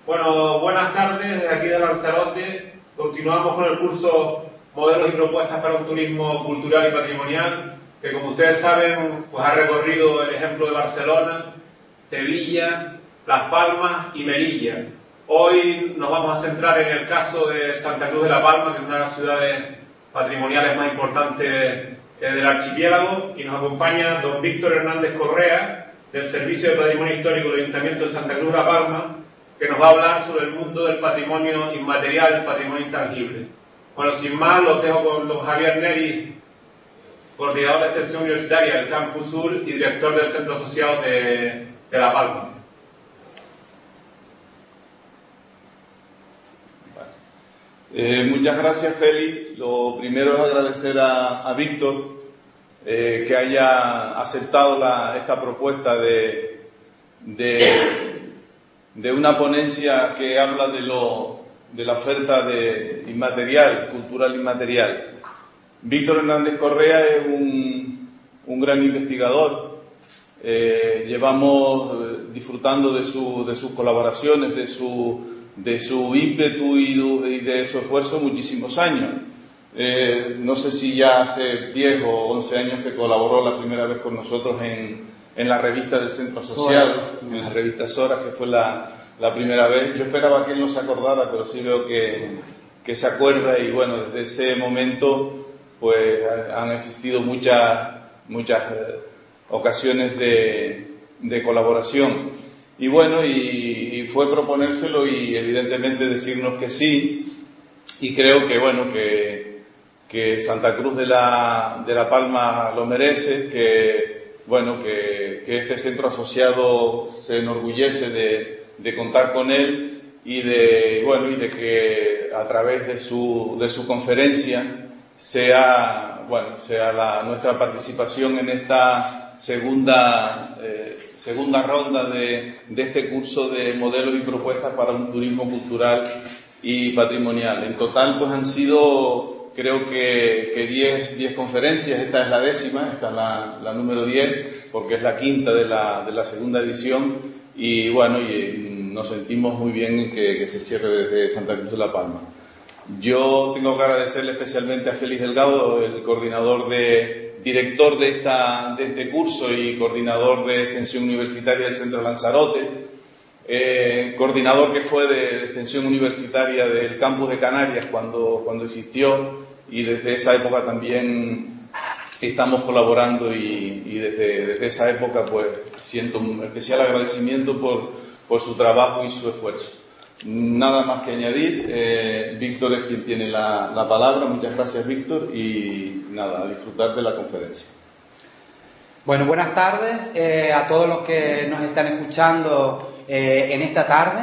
Bueno, buenas tardes desde aquí de Lanzarote. Continuamos con el curso Modelos y Propuestas para un Turismo Cultural y Patrimonial, que como ustedes saben, pues ha recorrido el ejemplo de Barcelona, Sevilla, Las Palmas y Melilla. Hoy nos vamos a centrar en el caso de Santa Cruz de la Palma, que es una de las ciudades patrimoniales más importantes del archipiélago, y nos acompaña don Víctor Hernández Correa, del Servicio de Patrimonio Histórico del Ayuntamiento de Santa Cruz de la Palma, que nos va a hablar sobre el mundo del patrimonio inmaterial, el patrimonio intangible. Bueno, sin más, los dejo con don Javier Neri, coordinador de extensión universitaria del Campus Sur y director del Centro Asociado de La Palma. Muchas gracias, Félix. Lo primero es agradecer a Víctor que haya aceptado esta propuesta de una ponencia que habla de la oferta de inmaterial, cultural inmaterial. Víctor Hernández Correa es un gran investigador. Llevamos disfrutando de sus colaboraciones, de su ímpetu y de su esfuerzo muchísimos años. No sé si ya hace 10 o 11 años que colaboró la primera vez con nosotros en la revista del Centro Asociado, en la revista Sora, que fue la primera vez. Yo esperaba que él no se acordara, pero sí veo que se acuerda, y bueno, desde ese momento pues han existido muchas ocasiones de colaboración. Y bueno, y fue proponérselo y evidentemente decirnos que sí, y creo que bueno, que Santa Cruz de la Palma lo merece, que bueno, que este centro asociado se enorgullece de contar con él y de que a través de su conferencia sea nuestra participación en esta segunda ronda de este curso de modelos y propuestas para un turismo cultural y patrimonial. En total pues han sido, creo que 10 conferencias. Esta es la 10ª, esta es la número 10, porque es la 5ª de la segunda edición, y bueno, nos sentimos muy bien que se cierre desde Santa Cruz de la Palma. Yo tengo que agradecerle especialmente a Félix Delgado, el director de este curso y coordinador de extensión universitaria del Centro Lanzarote, coordinador que fue de extensión universitaria del Campus de Canarias cuando existió, y desde esa época también estamos colaborando, y desde esa época pues siento un especial agradecimiento por su trabajo y su esfuerzo. Nada más que añadir. Víctor es quien tiene la palabra. Muchas gracias, Víctor, y nada, a disfrutar de la conferencia. Bueno, buenas tardes a todos los que nos están escuchando en esta tarde.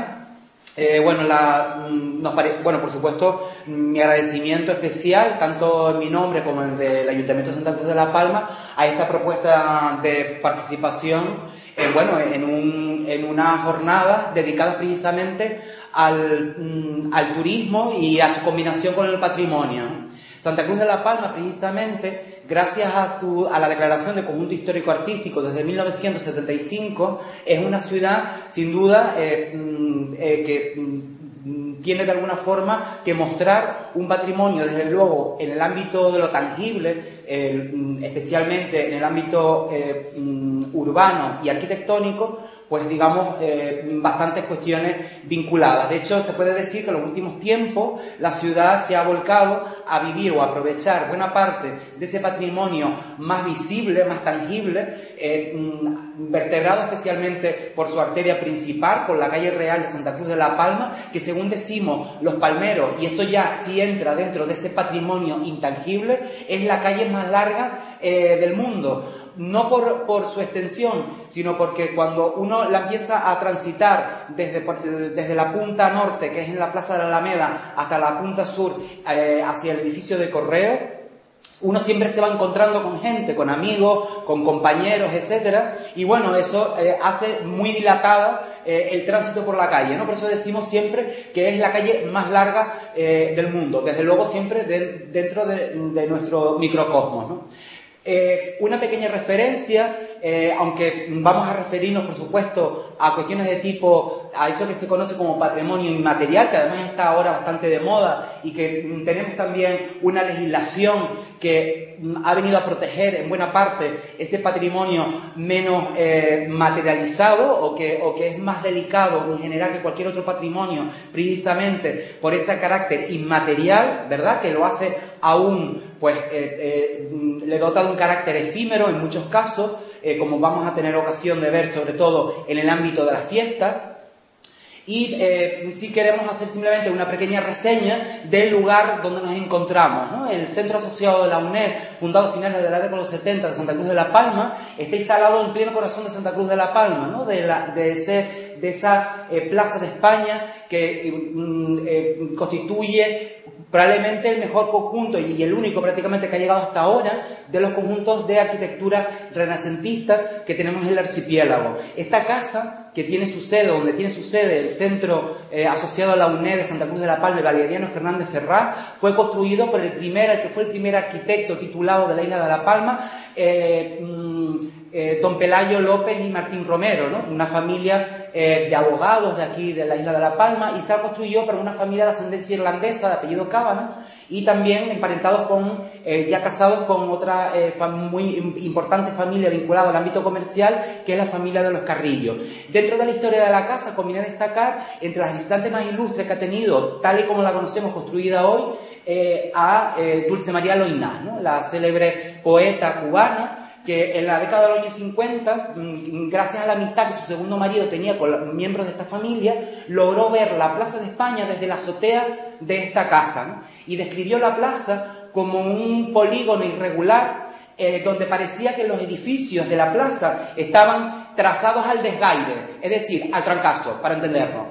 Por supuesto, mi agradecimiento especial, tanto en mi nombre como en el del Ayuntamiento de Santa Cruz de la Palma, a esta propuesta de participación en una jornada dedicada precisamente al turismo y a su combinación con el patrimonio. Santa Cruz de la Palma, precisamente, gracias a la Declaración de Conjunto Histórico-Artístico desde 1975, es una ciudad, sin duda, que tiene de alguna forma que mostrar un patrimonio, desde luego, en el ámbito de lo tangible, especialmente en el ámbito urbano y arquitectónico, pues digamos, bastantes cuestiones vinculadas. De hecho, se puede decir que en los últimos tiempos la ciudad se ha volcado a vivir o a aprovechar buena parte de ese patrimonio más visible, más tangible, vertebrado especialmente por su arteria principal, por la calle real de Santa Cruz de la Palma, que según decimos los palmeros, y eso ya sí entra dentro de ese patrimonio intangible, es la calle más larga del mundo. No por su extensión, sino porque cuando uno la empieza a transitar desde la punta norte, que es en la Plaza de la Alameda, hasta la punta sur, hacia el edificio de Correo, uno siempre se va encontrando con gente, con amigos, con compañeros, etcétera, y bueno, eso hace muy dilatada el tránsito por la calle, ¿no? Por eso decimos siempre que es la calle más larga del mundo, desde luego siempre dentro de nuestro microcosmos, ¿no? Una pequeña referencia, aunque vamos a referirnos, por supuesto, a cuestiones de tipo, a eso que se conoce como patrimonio inmaterial, que además está ahora bastante de moda y que tenemos también una legislación que ha venido a proteger en buena parte ese patrimonio menos materializado o que es más delicado en general que cualquier otro patrimonio, precisamente por ese carácter inmaterial, ¿verdad?, que lo hace aún, pues, le dota de un carácter efímero en muchos casos, como vamos a tener ocasión de ver, sobre todo en el ámbito de las fiestas. Y sí queremos hacer simplemente una pequeña reseña del lugar donde nos encontramos, ¿no? El Centro Asociado de la UNED, fundado a finales de la década de los 70 de Santa Cruz de la Palma, está instalado en pleno corazón de Santa Cruz de la Palma, ¿no? De esa Plaza de España que constituye probablemente el mejor conjunto y el único prácticamente que ha llegado hasta ahora de los conjuntos de arquitectura renacentista que tenemos en el archipiélago. Esta casa, que tiene su sede, donde tiene su sede el Centro Asociado a la UNED de Santa Cruz de la Palma, Valeriano Fernández Ferrá, fue construido por el que fue el primer arquitecto titulado de la isla de La Palma, don Pelayo López y Martín Romero, ¿no? Una familia de abogados de aquí, de la isla de La Palma, y se construyó por una familia de ascendencia irlandesa de apellido Cábana, y también emparentados ya casados con otra muy importante familia vinculada al ámbito comercial, que es la familia de los Carrillo. Dentro de la historia de la casa conviene destacar, entre las visitantes más ilustres que ha tenido, tal y como la conocemos construida hoy, a Dulce María Loinás, ¿no? La célebre poeta cubana, que en la década de los años 50, gracias a la amistad que su segundo marido tenía con los miembros de esta familia, logró ver la Plaza de España desde la azotea de esta casa, ¿no? Y describió la plaza como un polígono irregular, donde parecía que los edificios de la plaza estaban trazados al desgaire, es decir, al trancazo, para entendernos.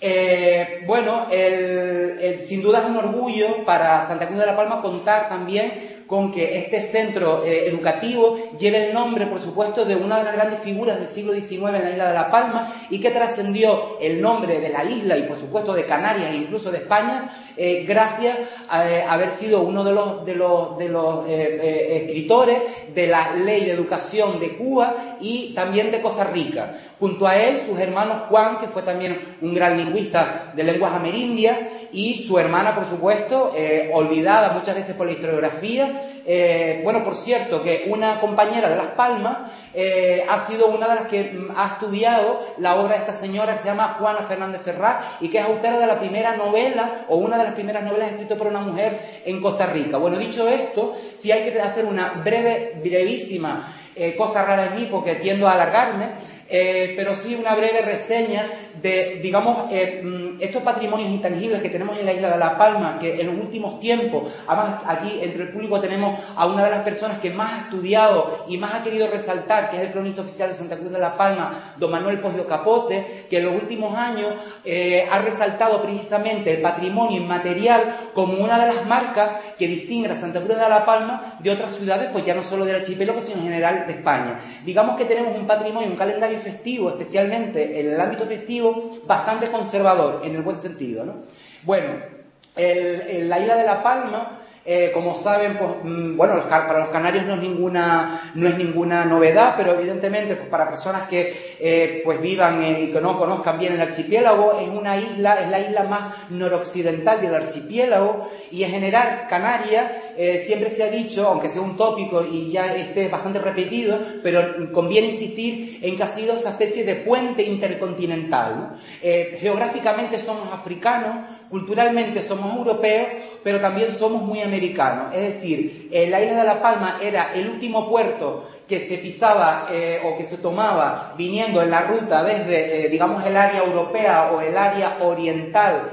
Sin duda es un orgullo para Santa Cruz de la Palma contar también con que este centro educativo lleve el nombre, por supuesto, de una de las grandes figuras del siglo XIX en la isla de La Palma y que trascendió el nombre de la isla y, por supuesto, de Canarias e incluso de España, gracias a haber sido uno de los escritores de la Ley de Educación de Cuba y también de Costa Rica. Junto a él, sus hermanos Juan, que fue también un gran lingüista de lenguas amerindias, y su hermana, por supuesto, olvidada muchas veces por la historiografía. Por cierto, que una compañera de Las Palmas ha sido una de las que ha estudiado la obra de esta señora que se llama Juana Fernández Ferrá y que es autora de la primera novela o una de las primeras novelas escritas por una mujer en Costa Rica. Bueno, dicho esto, si hay que hacer una brevísima, cosa rara en mí porque tiendo a alargarme, pero sí una breve reseña de, digamos, estos patrimonios intangibles que tenemos en la isla de La Palma, que en los últimos tiempos, además aquí entre el público tenemos a una de las personas que más ha estudiado y más ha querido resaltar, que es el cronista oficial de Santa Cruz de La Palma, don Manuel Poggio Capote, que en los últimos años ha resaltado precisamente el patrimonio inmaterial como una de las marcas que distingue a Santa Cruz de La Palma de otras ciudades, pues ya no solo del archipiélago, sino en general de España. Digamos que tenemos un patrimonio, un calendario festivo, especialmente en el ámbito festivo, bastante conservador, en el buen sentido, ¿no? Bueno, la isla de La Palma, como saben, pues, para los canarios no es ninguna novedad, pero evidentemente, pues, para personas que pues vivan y que no conozcan bien el archipiélago, es la isla más noroccidental del archipiélago, y en general Canarias siempre se ha dicho, aunque sea un tópico y ya esté bastante repetido, pero conviene insistir en que ha sido esa especie de puente intercontinental, ¿no? Geográficamente somos africanos, culturalmente somos europeos, pero también somos muy americanos. Es decir, la isla de La Palma era el último puerto que se pisaba o que se tomaba viniendo en la ruta desde, digamos, el área europea o el área oriental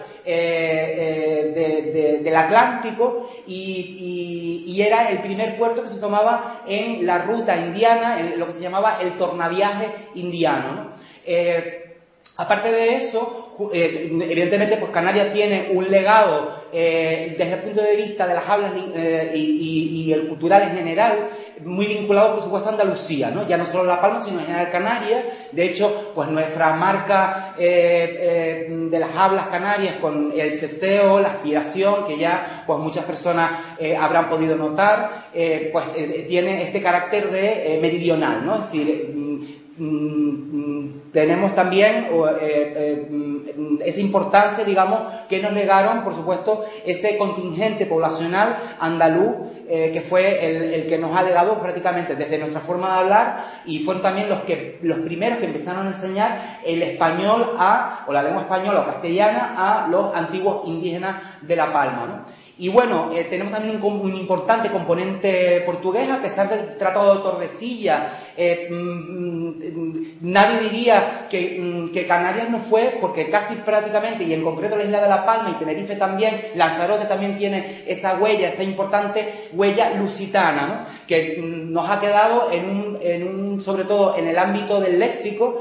del Atlántico, y era el primer puerto que se tomaba en la ruta indiana, en lo que se llamaba el tornaviaje indiano, ¿no? Aparte de eso, evidentemente, pues Canarias tiene un legado desde el punto de vista de las hablas y el cultural en general, muy vinculado, por supuesto, a Andalucía, ¿no? Ya no solo La Palma, sino en general Canarias. De hecho, pues nuestra marca de las hablas canarias con el ceseo, la aspiración, que ya pues muchas personas habrán podido notar, tiene este carácter de meridional, ¿no? Es decir, tenemos también esa importancia, digamos, que nos legaron, por supuesto, ese contingente poblacional andaluz, que fue el que nos ha legado prácticamente desde nuestra forma de hablar, y fueron también los primeros que empezaron a enseñar el español o la lengua española o castellana a los antiguos indígenas de La Palma, ¿no? Y bueno, tenemos también un importante componente portugués, a pesar del Tratado de Tordesillas. Nadie diría que Canarias no fue, porque casi prácticamente, y en concreto la isla de La Palma y Tenerife también, Lanzarote también tiene esa huella, esa importante huella lusitana, ¿no? Que nos ha quedado sobre todo en el ámbito del léxico,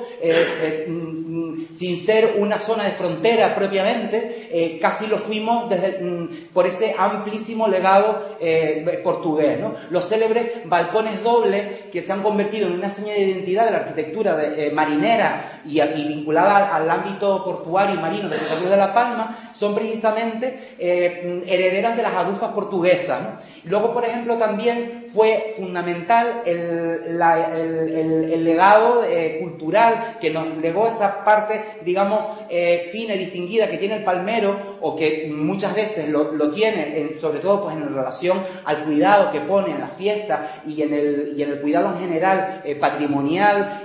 sin ser una zona de frontera propiamente, casi lo fuimos por ese amplísimo legado portugués, ¿no? Los célebres balcones dobles, que se han convertido en una señal de identidad de la arquitectura marinera y vinculada al ámbito portuario y marino de Santa Cruz de La Palma, son precisamente herederas de las adufas portuguesas, ¿no? Luego, por ejemplo, también fue fundamental el legado cultural que nos legó esa parte, digamos, fina y distinguida que tiene el palmero, o que muchas veces lo tiene, sobre todo pues en relación al cuidado que pone en las fiestas y en el cuidado en general patrimonial,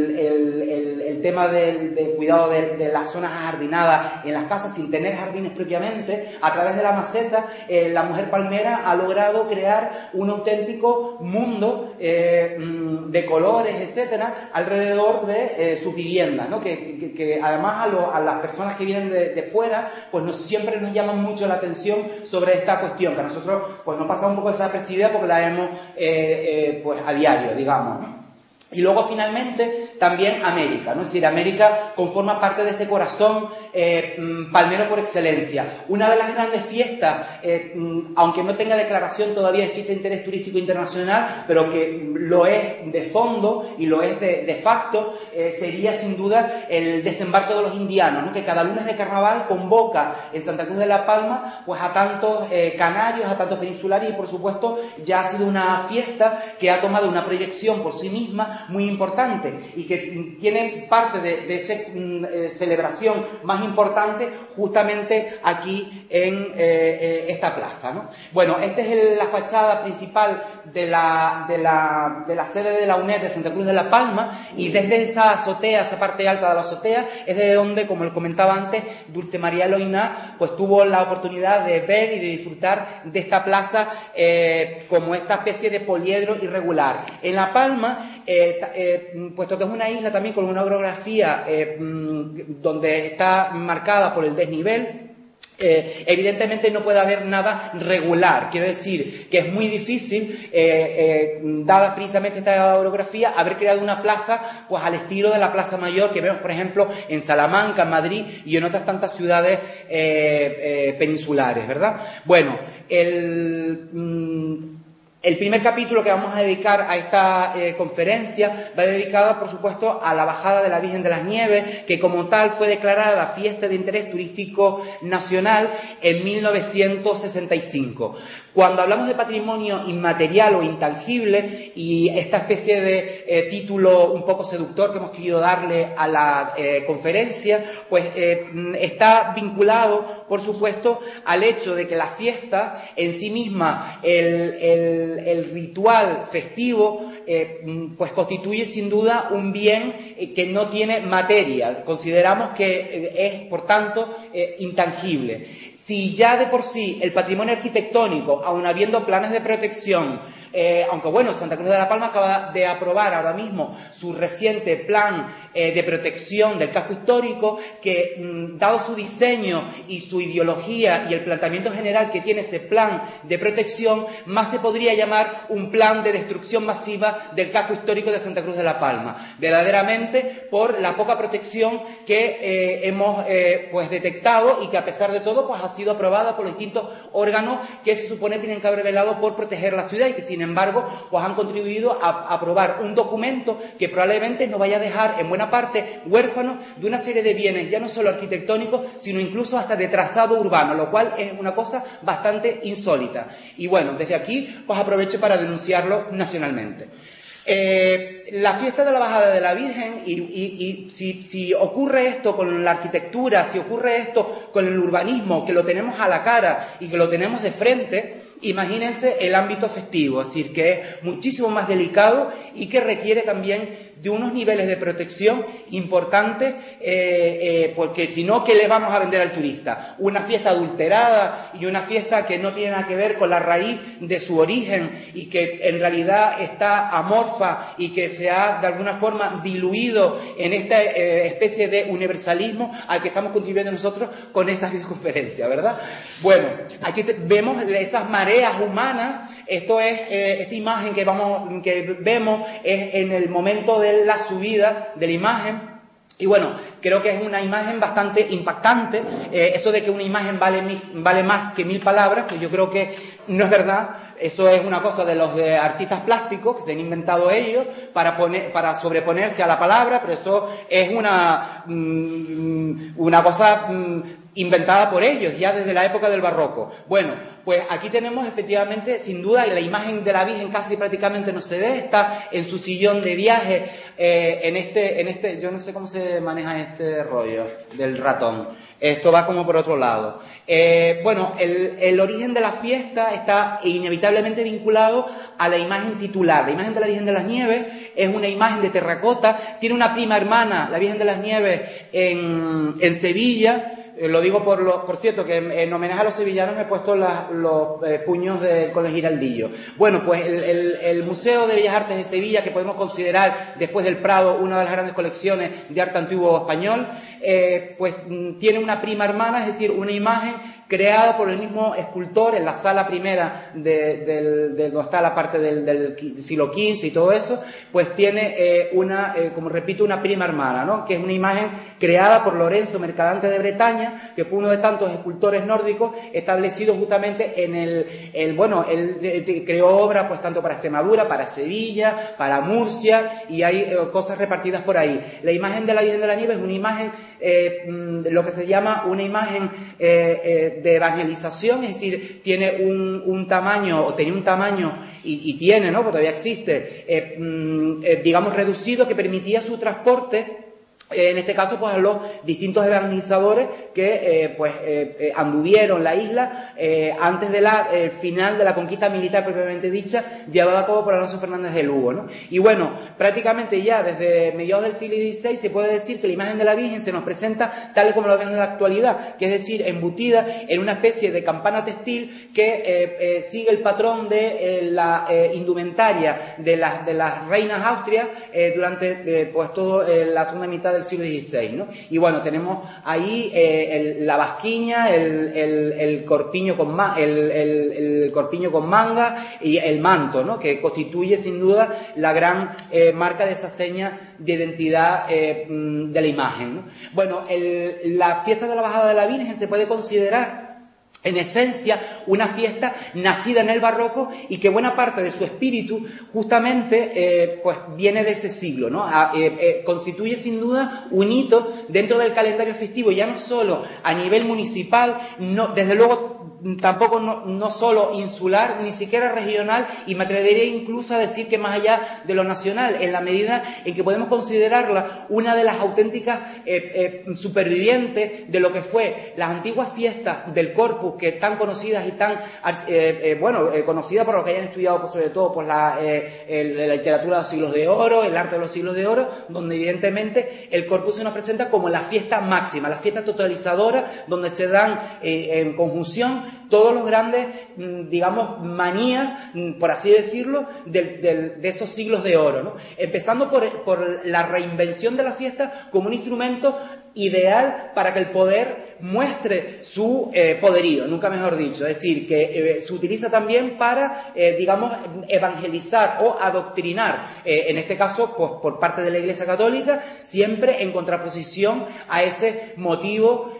el tema del cuidado de las zonas ajardinadas en las casas sin tener jardines propiamente. A través de la maceta, la mujer palmera ha logrado crear un auténtico mundo de colores, etcétera, alrededor de sus viviendas, ¿no? Que además a las personas que vienen de fuera, pues siempre nos llaman mucho la atención sobre esta cuestión, que a nosotros pues nos pasa un poco desapercibida porque la vemos pues a diario, digamos, ¿no? Y luego, finalmente, también América, ¿no? Es decir, América conforma parte de este corazón palmero por excelencia. Una de las grandes fiestas, aunque no tenga declaración todavía de fiesta de interés turístico internacional, pero que lo es de fondo y lo es de facto, sería sin duda el desembarco de los indianos, ¿no? Que cada lunes de carnaval convoca en Santa Cruz de La Palma pues a tantos canarios, a tantos peninsulares, y por supuesto ya ha sido una fiesta que ha tomado una proyección por sí misma muy importante y que tiene parte de esa celebración más importante justamente aquí en esta plaza, ¿no? Bueno, esta es la fachada principal de la sede de la UNED de Santa Cruz de La Palma, y desde esa azotea, esa parte alta de la azotea, es de donde, como lo comentaba antes, Dulce María Loiná pues tuvo la oportunidad de ver y de disfrutar de esta plaza como esta especie de poliedro irregular. En La Palma, puesto que es una isla también con una orografía donde está marcada por el desnivel, evidentemente no puede haber nada regular. Quiero decir que es muy difícil, dada precisamente esta orografía, haber creado una plaza pues al estilo de la Plaza Mayor que vemos, por ejemplo, en Salamanca, en Madrid y en otras tantas ciudades peninsulares, ¿verdad? Bueno, el primer capítulo que vamos a dedicar a esta conferencia va dedicado, por supuesto, a la bajada de la Virgen de las Nieves, que como tal fue declarada fiesta de interés turístico nacional en 1965. Cuando hablamos de patrimonio inmaterial o intangible, y esta especie de título un poco seductor que hemos querido darle a la conferencia, pues está vinculado, por supuesto, al hecho de que la fiesta en sí misma, el ritual festivo, pues constituye sin duda un bien que no tiene materia. Consideramos que es, por tanto, intangible. Si ya de por sí el patrimonio arquitectónico, aun habiendo planes de protección, aunque bueno, Santa Cruz de La Palma acaba de aprobar ahora mismo su reciente plan de protección del casco histórico, que dado su diseño y su ideología y el planteamiento general que tiene ese plan de protección, más se podría llamar un plan de destrucción masiva del casco histórico de Santa Cruz de La Palma, verdaderamente por la poca protección que hemos pues detectado, y que a pesar de todo pues ha sido aprobada por los distintos órganos que se supone tienen que haber velado por proteger la ciudad, y que sin embargo, pues han contribuido a aprobar un documento que probablemente nos vaya a dejar en buena parte huérfanos de una serie de bienes, ya no solo arquitectónicos, sino incluso hasta de trazado urbano, lo cual es una cosa bastante insólita. Y bueno, desde aquí pues aprovecho para denunciarlo nacionalmente. La fiesta de la Bajada de la Virgen, y si ocurre esto con la arquitectura, si ocurre esto con el urbanismo, que lo tenemos a la cara y que lo tenemos de frente, imagínense el ámbito festivo, es decir, que es muchísimo más delicado y que requiere también de unos niveles de protección importantes, porque si no, ¿qué le vamos a vender al turista? Una fiesta adulterada y una fiesta que no tiene nada que ver con la raíz de su origen y que en realidad está amorfa y que se ha de alguna forma diluido en esta especie de universalismo al que estamos contribuyendo nosotros con esta videoconferencia, ¿verdad? Bueno, aquí vemos esas mareas humanas. Esto es, esta imagen que vemos es en el momento de la subida de la imagen. Y bueno, creo que es una imagen bastante impactante. Eso de que una imagen vale más que 1000 palabras, pues yo creo que no es verdad. Eso es una cosa de los artistas plásticos que se han inventado ellos para sobreponerse a la palabra, pero eso es una cosa inventada por ellos ya desde la época del barroco. Bueno, pues aquí tenemos efectivamente, sin duda, la imagen de la Virgen casi prácticamente no se ve, está en su sillón de viaje, en este, yo no sé cómo se maneja este rollo del ratón. Esto va como por otro lado. Bueno, el origen de la fiesta está inevitablemente vinculado a la imagen titular. La imagen de la Virgen de las Nieves es una imagen de terracota, tiene una prima hermana, la Virgen de las Nieves, en Sevilla. Lo digo por cierto, que en homenaje a los sevillanos me he puesto los puños con el giraldillo. Bueno, pues el Museo de Bellas Artes de Sevilla, que podemos considerar, después del Prado, una de las grandes colecciones de arte antiguo español, pues tiene una prima hermana, es decir, una imagen creada por el mismo escultor en la sala primera donde está la parte del siglo XV y todo eso, pues tiene como repito, una prima hermana, ¿no? Que es una imagen creada por Lorenzo Mercadante de Bretaña, que fue uno de tantos escultores nórdicos establecidos justamente en él creó obras pues tanto para Extremadura, para Sevilla, para Murcia, y hay cosas repartidas por ahí. La imagen de la Virgen de la Nieve es una imagen, lo que se llama una imagen de evangelización, es decir, tiene un tamaño, o tenía un tamaño, y tiene, ¿no? Porque todavía existe, digamos reducido, que permitía su transporte, en este caso pues a los distintos evangelizadores que anduvieron la isla antes del final de la conquista militar propiamente dicha, llevada a cabo por Alonso Fernández de Lugo, ¿no? Y bueno, prácticamente ya desde mediados del siglo XVI se puede decir que la imagen de la Virgen se nos presenta tal y como la vemos en la actualidad, que es decir, embutida en una especie de campana textil que sigue el patrón de la indumentaria de las reinas austrias durante pues toda la segunda mitad del siglo XVI, ¿no? Y bueno, tenemos ahí la basquiña, el corpiño con manga y el manto, ¿no? Que constituye sin duda la gran marca de esa seña de identidad de la imagen, ¿no? Bueno, la fiesta de la Bajada de la Virgen se puede considerar en esencia una fiesta nacida en el barroco y que buena parte de su espíritu justamente pues viene de ese siglo, ¿no? Constituye sin duda un hito dentro del calendario festivo, ya no solo a nivel municipal, no, desde luego tampoco no solo insular, ni siquiera regional, y me atrevería incluso a decir que más allá de lo nacional, en la medida en que podemos considerarla una de las auténticas supervivientes de lo que fue las antiguas fiestas del Corpus, que tan conocidas y tan conocidas por los que hayan estudiado pues, sobre todo por la literatura de los siglos de oro, el arte de los siglos de oro, donde evidentemente el Corpus se nos presenta como la fiesta máxima, la fiesta totalizadora, donde se dan en conjunción todos los grandes, digamos, manías, por así decirlo, de esos siglos de oro, ¿no? Empezando por la reinvención de la fiesta como un instrumento ideal para que el poder muestre su poderío, nunca mejor dicho. Es decir, que se utiliza también para, digamos, evangelizar o adoctrinar, en este caso, pues, por parte de la Iglesia Católica, siempre en contraposición a ese motivo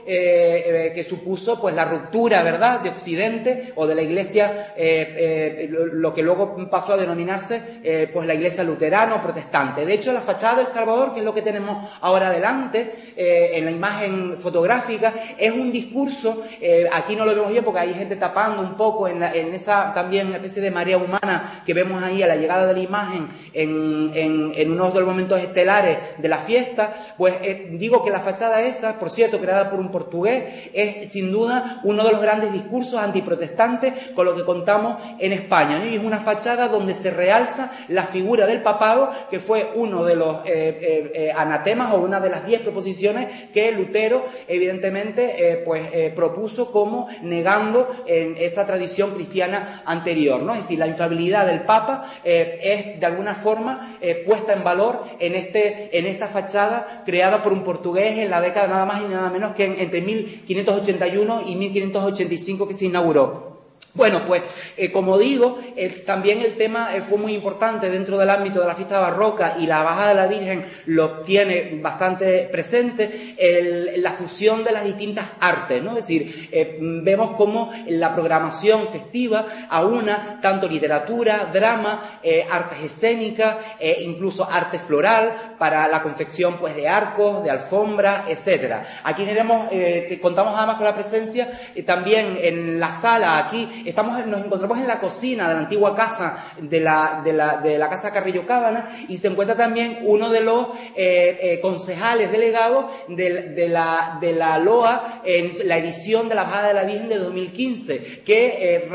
que supuso pues la ruptura, ¿verdad?, de Occidente o de la Iglesia, lo que luego pasó a denominarse pues la Iglesia luterana o protestante. De hecho, la fachada del Salvador, que es lo que tenemos ahora delante, en la imagen fotográfica, es un discurso, aquí no lo vemos bien porque hay gente tapando un poco en esa también especie de marea humana que vemos ahí a la llegada de la imagen en uno de los momentos estelares de la fiesta. Pues digo que la fachada esa, por cierto, creada por un portugués, es sin duda uno de los grandes discursos antiprotestantes con lo que contamos en España, ¿no? Y es una fachada donde se realza la figura del papado, que fue uno de los anatemas o una de las 10 proposiciones que Lutero evidentemente propuso como negando en esa tradición cristiana anterior, ¿no? Es decir, la infalibilidad del Papa es de alguna forma puesta en valor en esta fachada creada por un portugués en la década nada más y nada menos que entre 1581 y 1585 que se inauguró. Bueno, pues como digo, también el tema fue muy importante dentro del ámbito de la fiesta barroca, y la bajada de la Virgen lo tiene bastante presente, la fusión de las distintas artes, ¿no? Es decir, vemos cómo la programación festiva aúna tanto literatura, drama, artes escénicas, incluso arte floral para la confección pues de arcos, de alfombras, etcétera. Aquí contamos además con la presencia también en la sala. Aquí nos encontramos en la cocina de la antigua casa de la casa Carrillo Cábana, y se encuentra también uno de los concejales delegados de la LOA en la edición de la Bajada de la Virgen de 2015, que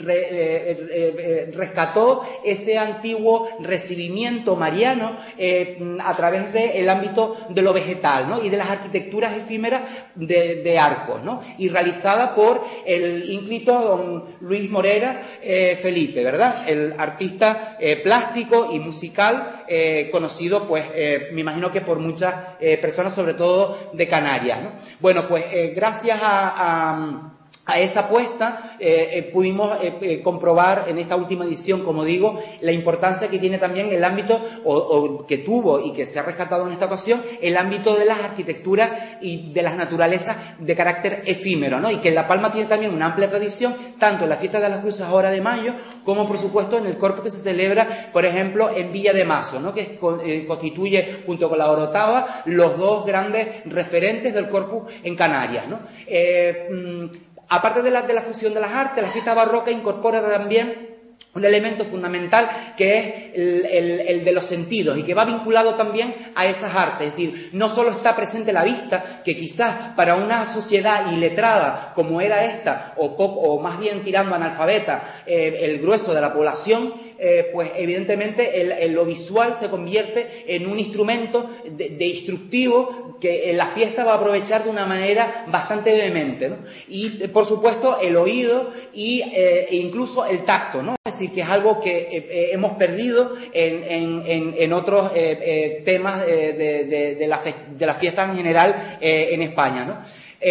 rescató ese antiguo recibimiento mariano a través del ámbito de lo vegetal, ¿no? Y de las arquitecturas efímeras de arcos, ¿no? Y realizada por el ínclito don Luis Morera Felipe, ¿verdad? El artista plástico y musical conocido, pues, me imagino que por muchas personas, sobre todo de Canarias, ¿no? Bueno, pues gracias a esa apuesta pudimos comprobar en esta última edición, como digo, la importancia que tiene también el ámbito, o que tuvo y que se ha rescatado en esta ocasión, el ámbito de las arquitecturas y de las naturalezas de carácter efímero, ¿no? Y que La Palma tiene también una amplia tradición, tanto en la Fiesta de las Cruces ahora de mayo, como por supuesto en el corpus que se celebra, por ejemplo, en Villa de Mazo, ¿no? Que constituye, junto con la Orotava, los dos grandes referentes del corpus en Canarias, ¿no? Aparte de la fusión de las artes, la fiesta barroca incorpora también un elemento fundamental, que es el de los sentidos, y que va vinculado también a esas artes. Es decir, no solo está presente la vista, que quizás para una sociedad iletrada como era esta, o más bien tirando analfabeta, el grueso de la población, pues evidentemente lo visual se convierte en un instrumento de instructivo que la fiesta va a aprovechar de una manera bastante vehemente, ¿no? Y por supuesto el oído e incluso el tacto, ¿no? Es decir, que es algo que hemos perdido en otros temas de la fiesta en general en España, ¿no?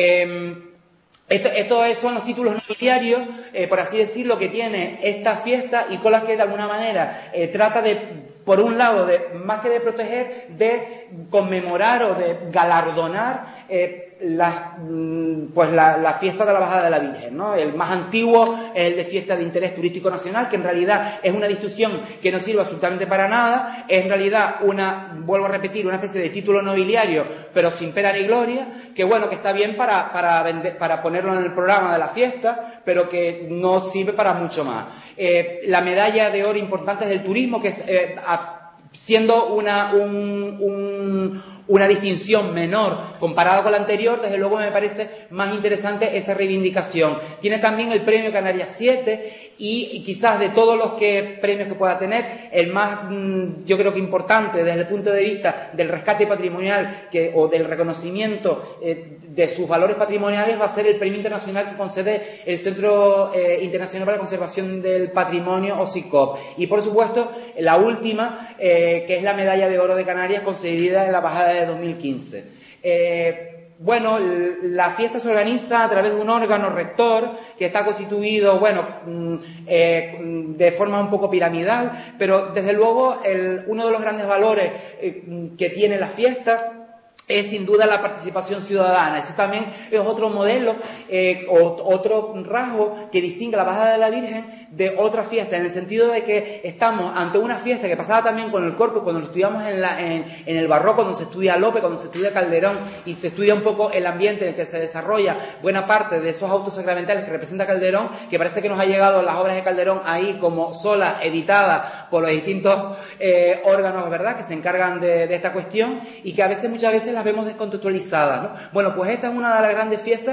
Estos son los títulos nobiliarios, por así decirlo, que tiene esta fiesta, y con las que de alguna manera trata de, por un lado, más que de proteger, de conmemorar o de galardonar la fiesta de la Bajada de la Virgen, ¿no? El más antiguo es el de fiesta de interés turístico nacional, que en realidad es una distinción que no sirve absolutamente para nada, es en realidad vuelvo a repetir, una especie de título nobiliario, pero sin pena ni gloria, que bueno, que está bien para ponerlo en el programa de la fiesta, pero que no sirve para mucho más. La medalla de oro importante es del turismo, que es, siendo una distinción menor comparada con la anterior, desde luego me parece más interesante esa reivindicación. Tiene también el premio Canarias 7, y quizás de todos los premios que pueda tener, el más, yo creo que importante desde el punto de vista del rescate patrimonial o del reconocimiento de sus valores patrimoniales, va a ser el premio internacional que concede el Centro Internacional para la Conservación del Patrimonio, o CICOP. Y por supuesto, la última, que es la medalla de oro de Canarias, concedida en la Bajada de 2015. Bueno, la fiesta se organiza a través de un órgano rector que está constituido, de forma un poco piramidal, pero desde luego uno de los grandes valores que tiene la fiesta es sin duda la participación ciudadana. Ese también es otro modelo, otro rasgo que distingue la bajada de la Virgen de otra fiesta, en el sentido de que estamos ante una fiesta que pasaba también con el Corpus, cuando lo estudiamos en el barroco, cuando se estudia Lope, cuando se estudia Calderón, y se estudia un poco el ambiente en el que se desarrolla buena parte de esos autos sacramentales que representa Calderón, que parece que nos ha llegado las obras de Calderón ahí como solas, editadas por los distintos órganos, ¿verdad?, que se encargan de esta cuestión, y que muchas veces las vemos descontextualizadas, ¿no? Bueno, pues esta es una de las grandes fiestas,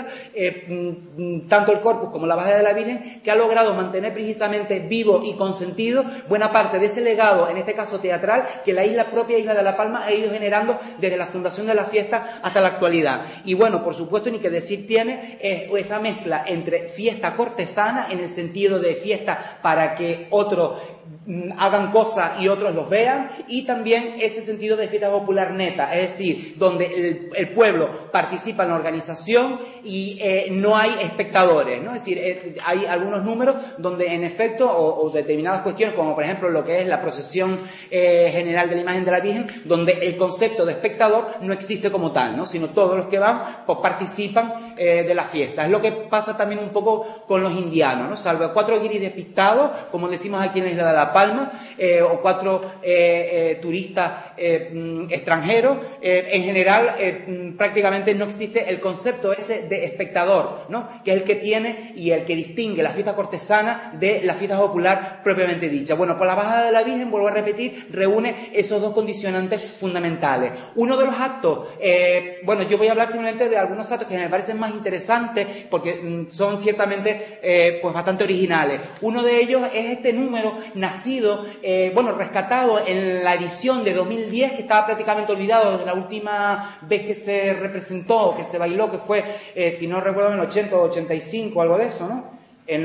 tanto el Corpus como la bajada de la Virgen, que ha logrado mantener precisamente vivo y con sentido buena parte de ese legado, en este caso teatral, que la propia isla de La Palma ha ido generando desde la fundación de la fiesta hasta la actualidad. Y bueno, por supuesto, ni que decir tiene esa mezcla entre fiesta cortesana, en el sentido de fiesta para que otros hagan cosas y otros los vean, y también ese sentido de fiesta popular neta, es decir, donde el pueblo participa en la organización y no hay espectadores, ¿no? Es decir, hay algunos números donde en efecto, o determinadas cuestiones, como por ejemplo lo que es la procesión general de la imagen de la Virgen, donde el concepto de espectador no existe como tal, ¿no?, sino todos los que van pues participan de la fiesta. Es lo que pasa también un poco con los indianos, ¿no? Salvo 4 guiris despistados, como decimos aquí en la isla de La Palma, o 4 turistas extranjeros, en general prácticamente no existe el concepto ese de espectador, ¿no?, que es el que tiene y el que distingue la fiesta cortesana de la fiesta popular propiamente dicha. Bueno, pues la bajada de la Virgen, vuelvo a repetir, reúne esos dos condicionantes fundamentales. Uno de los actos, bueno, yo voy a hablar simplemente de algunos actos que me parecen más interesantes porque son ciertamente pues bastante originales. Uno de ellos es este número nacido, bueno, rescatado en la edición de 2010, que estaba prácticamente olvidado desde la última vez que se representó, que se bailó, que fue, si no recuerdo, en el 80 o 85, algo de eso, ¿no?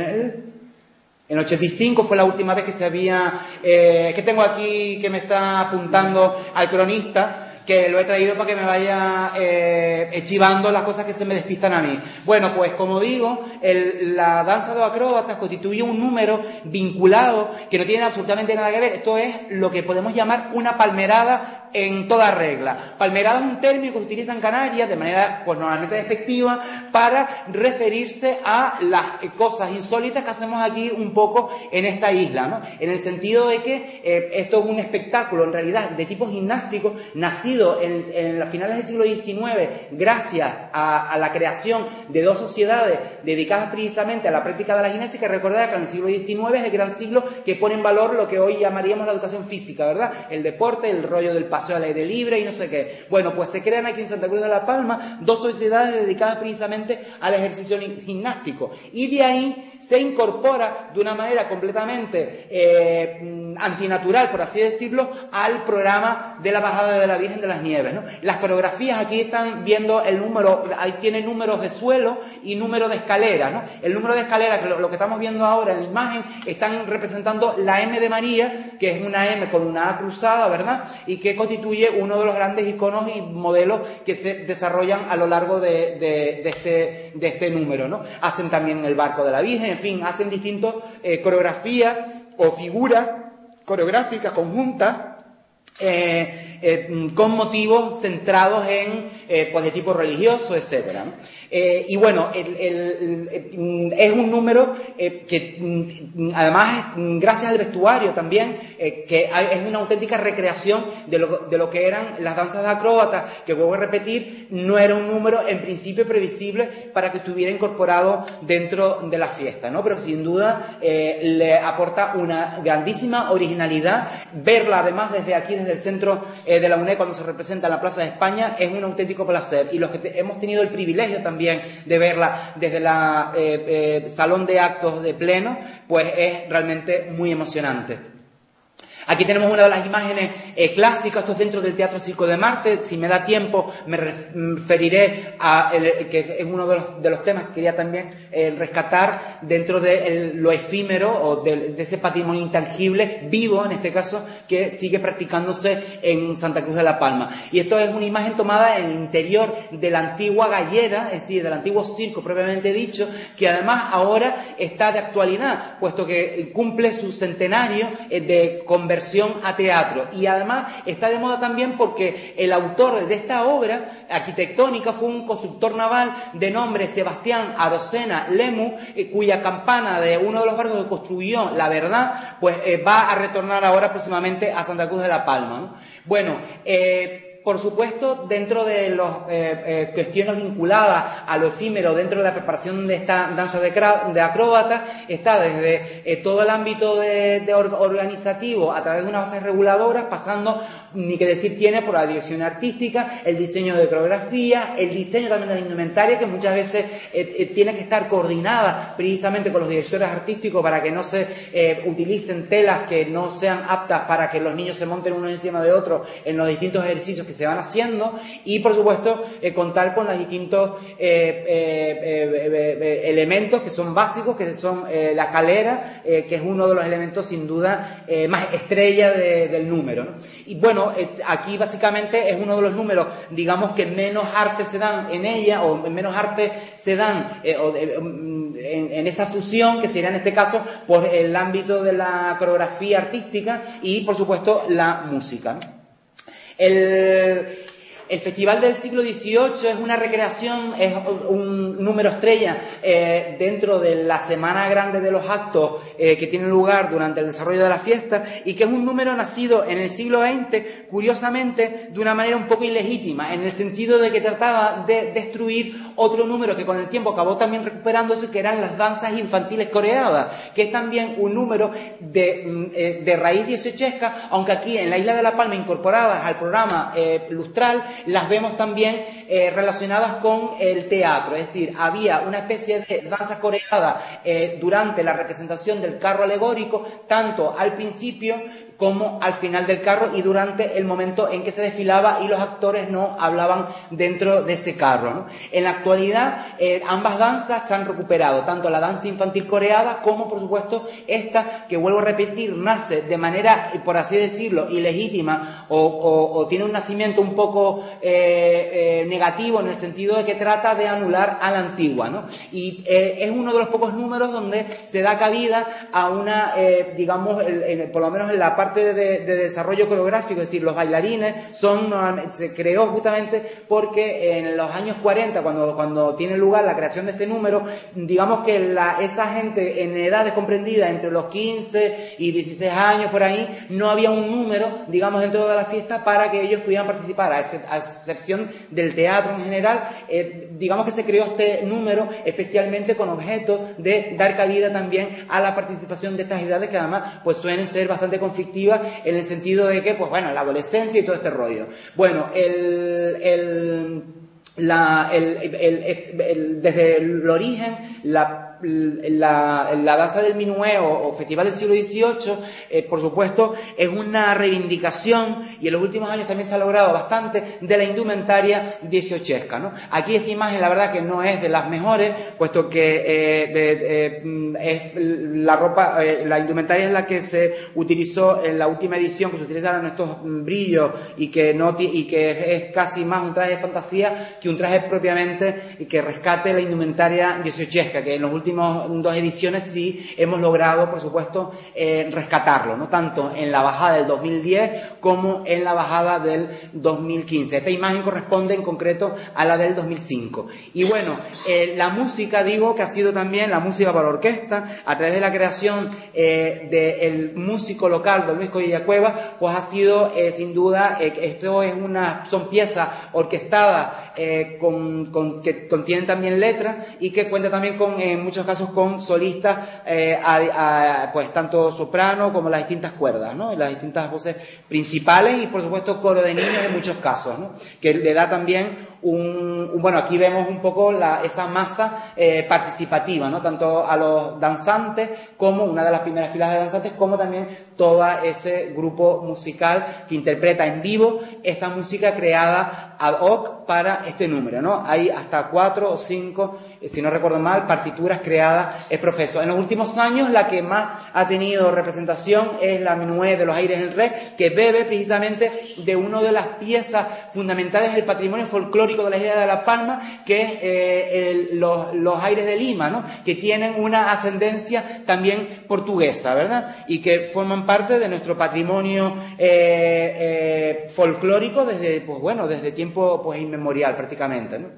En 85 fue la última vez que se había, que tengo aquí, que me está apuntando al cronista, que lo he traído para que me vaya chivando las cosas que se me despistan a mí. Bueno, pues como digo, la danza de los acróbatas constituye un número vinculado que no tiene absolutamente nada que ver. Esto es lo que podemos llamar una palmerada en toda regla. Palmerada es un término que se utiliza en Canarias de manera, pues normalmente despectiva, para referirse a las cosas insólitas que hacemos aquí un poco en esta isla, ¿no? En el sentido de que esto es un espectáculo, en realidad, de tipo gimnástico, nacido en las finales del siglo XIX, gracias a la creación de 2 sociedades dedicadas precisamente a la práctica de la gimnasia, que recordar que en el siglo XIX es el gran siglo que pone en valor lo que hoy llamaríamos la educación física, ¿verdad? El deporte, el rollo del paseo al aire libre y no sé qué. Bueno, pues se crean aquí en Santa Cruz de La Palma 2 sociedades dedicadas precisamente al ejercicio gimnástico, y de ahí se incorpora de una manera completamente antinatural, por así decirlo, al programa de la bajada de la Virgen de las Nieves, ¿no? Las coreografías, aquí están viendo el número, ahí tiene números de suelo y número de escalera, ¿no? El número de escalera, que lo que estamos viendo ahora en la imagen, están representando la M de María, que es una M con una A cruzada, ¿verdad?, y que constituye uno de los grandes iconos y modelos que se desarrollan a lo largo de este número, ¿no? Hacen también el barco de la Virgen, en fin, hacen distintas coreografías o figuras coreográficas conjuntas con motivos centrados en pues de tipo religioso, etcétera, ¿no? Y bueno, es un número que además, gracias al vestuario también, que es una auténtica recreación de lo que eran las danzas de acróbatas, que vuelvo a repetir, no era un número en principio previsible para que estuviera incorporado dentro de la fiesta, ¿no? Pero sin duda le aporta una grandísima originalidad. Verla además desde aquí, desde el centro de la UNED, cuando se representa en la Plaza de España, es un auténtico placer, y los que hemos tenido el privilegio también de verla desde la salón de actos de pleno, pues es realmente muy emocionante. Aquí tenemos una de las imágenes clásicas, esto es dentro del Teatro Circo de Marte. Si me da tiempo me referiré a que es uno de los temas que quería también rescatar dentro de lo efímero o de ese patrimonio intangible, vivo en este caso, que sigue practicándose en Santa Cruz de La Palma. Y esto es una imagen tomada en el interior de la antigua gallera, es decir, del antiguo circo propiamente dicho, que además ahora está de actualidad, puesto que cumple su centenario de conversión a teatro, y además además está de moda también porque el autor de esta obra arquitectónica fue un constructor naval de nombre Sebastián Arocena Lemus, cuya campana de uno de los barcos que construyó La Verdad, pues va a retornar ahora próximamente a Santa Cruz de la Palma, ¿no? Bueno, por supuesto, dentro de las cuestiones vinculadas a lo efímero, dentro de la preparación de esta danza de acróbata, está desde todo el ámbito organizativo a través de unas bases reguladoras, pasando, ni que decir tiene, por la dirección artística, el diseño de coreografía, el diseño también de la indumentaria, que muchas veces tiene que estar coordinada precisamente con los directores artísticos para que no se utilicen telas que no sean aptas para que los niños se monten uno encima de otro en los distintos ejercicios que se van haciendo, y por supuesto contar con los distintos elementos que son básicos, que son la escalera, que es uno de los elementos sin duda más estrella del número, ¿no? Y bueno, aquí básicamente es uno de los números, digamos, que menos arte se dan en ella, o menos arte se dan en esa fusión, que sería en este caso por el ámbito de la coreografía artística y por supuesto la música, ¿no? El Festival del siglo XVIII es una recreación, es un número estrella dentro de la Semana Grande de los Actos que tiene lugar durante el desarrollo de la fiesta, y que es un número nacido en el siglo XX, curiosamente, de una manera un poco ilegítima, en el sentido de que trataba de destruir otro número que con el tiempo acabó también recuperándose, que eran las danzas infantiles coreadas, que es también un número de raíz dieciochesca, aunque aquí en la isla de La Palma, incorporadas al programa lustral, las vemos también relacionadas con el teatro, es decir, había una especie de danza coreada durante la representación del carro alegórico, tanto al principio como al final del carro y durante el momento en que se desfilaba y los actores no hablaban dentro de ese carro, ¿no? En la actualidad ambas danzas se han recuperado, tanto la danza infantil coreada como por supuesto esta, que vuelvo a repetir, nace de manera, por así decirlo, ilegítima o tiene un nacimiento un poco negativo, en el sentido de que trata de anular a la antigua, ¿no? Y es uno de los pocos números donde se da cabida a una, digamos, por lo menos en la parte de desarrollo coreográfico, es decir, los bailarines se creó justamente porque en los años 40, cuando tiene lugar la creación de este número, digamos que esa gente en edades comprendidas entre los 15 y 16 años por ahí, no había un número, digamos, dentro de la fiesta para que ellos pudieran participar, a excepción del teatro en general. Digamos que se creó este número especialmente con objeto de dar cabida también a la participación de estas edades, que además pues suelen ser bastante conflictivas en el sentido de que, pues bueno, la adolescencia y todo este rollo. Bueno, desde el origen, la danza del minué o Festival del siglo XVIII, por supuesto, es una reivindicación, y en los últimos años también se ha logrado bastante, de la indumentaria dieciochesca, ¿no? Aquí esta imagen, la verdad, que no es de las mejores, puesto que es la ropa, la indumentaria es la que se utilizó en la última edición, que se utilizaron estos brillos y que es casi más un traje de fantasía que un traje propiamente que rescate la indumentaria dieciochesca, que en los últimos dos ediciones sí hemos logrado, por supuesto, rescatarlo, ¿no? Tanto en la bajada del 2010 como en la bajada del 2015. Esta imagen corresponde en concreto a la del 2005. Y bueno, la música, digo, que ha sido también la música para orquesta, a través de la creación del músico local, don Luis Collella Cuevas, pues ha sido, sin duda, esto son piezas orquestadas que contienen también letras y que cuenta también en muchos casos con solistas, pues tanto soprano como las distintas cuerdas, ¿no? Las distintas voces principales y por supuesto coro de niños en muchos casos, ¿no? Que le da también bueno, aquí vemos un poco esa masa participativa, ¿no? Tanto a los danzantes como una de las primeras filas de danzantes, como también todo ese grupo musical que interpreta en vivo esta música creada ad hoc para este número, ¿no? Hay hasta 4 o 5, si no recuerdo mal, partituras creadas ex profeso. En los últimos años la que más ha tenido representación es la Minué de los Aires del Rey, que bebe precisamente de una de las piezas fundamentales del patrimonio folclórico de la isla de La Palma, que es los Aires de Lima, ¿no? Que tienen una ascendencia también portuguesa, ¿verdad? Y que forman parte de nuestro patrimonio folclórico desde tiempo pues inmemorial prácticamente, ¿no?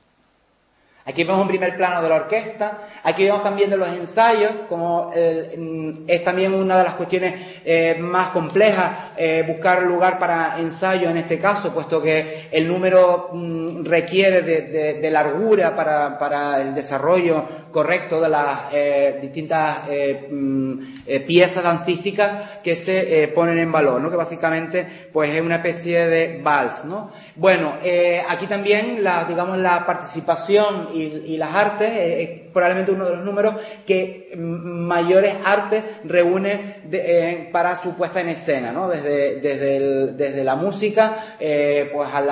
Aquí vemos un primer plano de la orquesta, aquí vemos también de los ensayos, como es también una de las cuestiones más complejas, buscar lugar para ensayo en este caso, puesto que el número requiere de largura para el desarrollo correcto de las distintas piezas dancísticas que se ponen en valor, ¿no? Que básicamente pues es una especie de vals, ¿no? Bueno, aquí también la participación y las artes es probablemente uno de los números que mayores artes reúne para su puesta en escena, ¿no? Desde la música pues a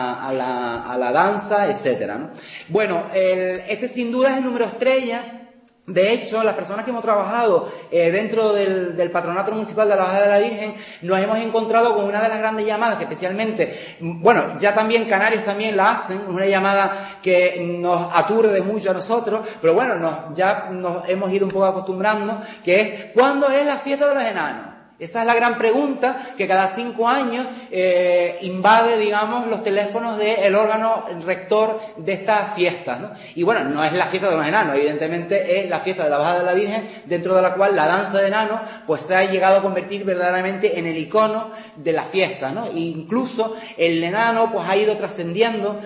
la danza, etcétera, ¿no? Bueno, este sin duda es el número estrella. De hecho, las personas que hemos trabajado dentro del Patronato Municipal de la Bajada de la Virgen nos hemos encontrado con una de las grandes llamadas que especialmente, bueno, ya también Canarios también la hacen, una llamada que nos aturde mucho a nosotros, pero bueno, ya nos hemos ido un poco acostumbrando, que es ¿cuándo es la fiesta de los enanos? Esa es la gran pregunta que cada 5 años invade, digamos, los teléfonos del órgano rector de estas fiestas, ¿no? Y bueno, no es la fiesta de los enanos, evidentemente es la fiesta de la Bajada de la Virgen, dentro de la cual la danza de enanos pues se ha llegado a convertir verdaderamente en el icono de la fiesta, ¿no? E incluso el enano pues ha ido trascendiendo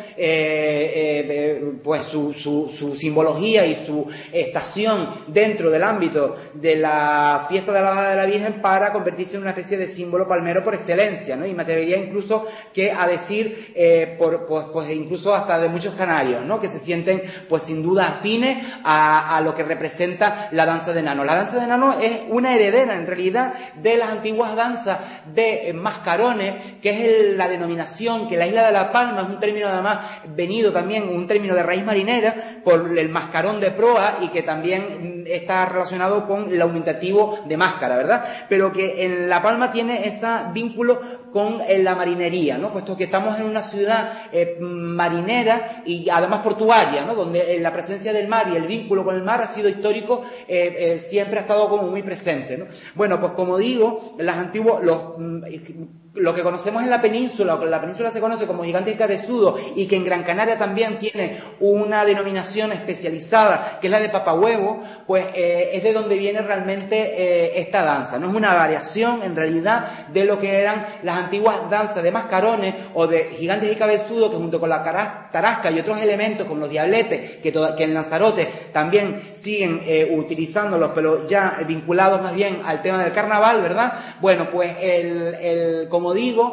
pues su simbología y su estación dentro del ámbito de la fiesta de la Bajada de la Virgen para convertirse en una especie de símbolo palmero por excelencia, ¿no? Y me atrevería incluso que a decir, pues incluso hasta de muchos canarios, ¿no? Que se sienten, pues sin duda afines a lo que representa la danza de enano. La danza de enano es una heredera, en realidad, de las antiguas danzas de mascarones, que es la denominación que la isla de La Palma, es un término además venido también, un término de raíz marinera, por el mascarón de proa y que también está relacionado con el aumentativo de máscara, ¿verdad? Pero que en La Palma tiene ese vínculo con la marinería, ¿no? Puesto que estamos en una ciudad marinera y además portuaria, ¿no? Donde la presencia del mar y el vínculo con el mar ha sido histórico, siempre ha estado como muy presente, ¿no? Bueno, pues como digo, lo que conocemos en la península se conoce como Gigantes Cabezudos y que en Gran Canaria también tiene una denominación especializada que es la de Papahuevo, pues es de donde viene realmente esta danza, no es una variación en realidad de lo que eran las antiguas danzas de mascarones o de Gigantes y Cabezudos, que junto con la tarasca y otros elementos como los diabletes que en Lanzarote también siguen utilizándolos, pero ya vinculados más bien al tema del carnaval, ¿verdad? Bueno, pues como digo,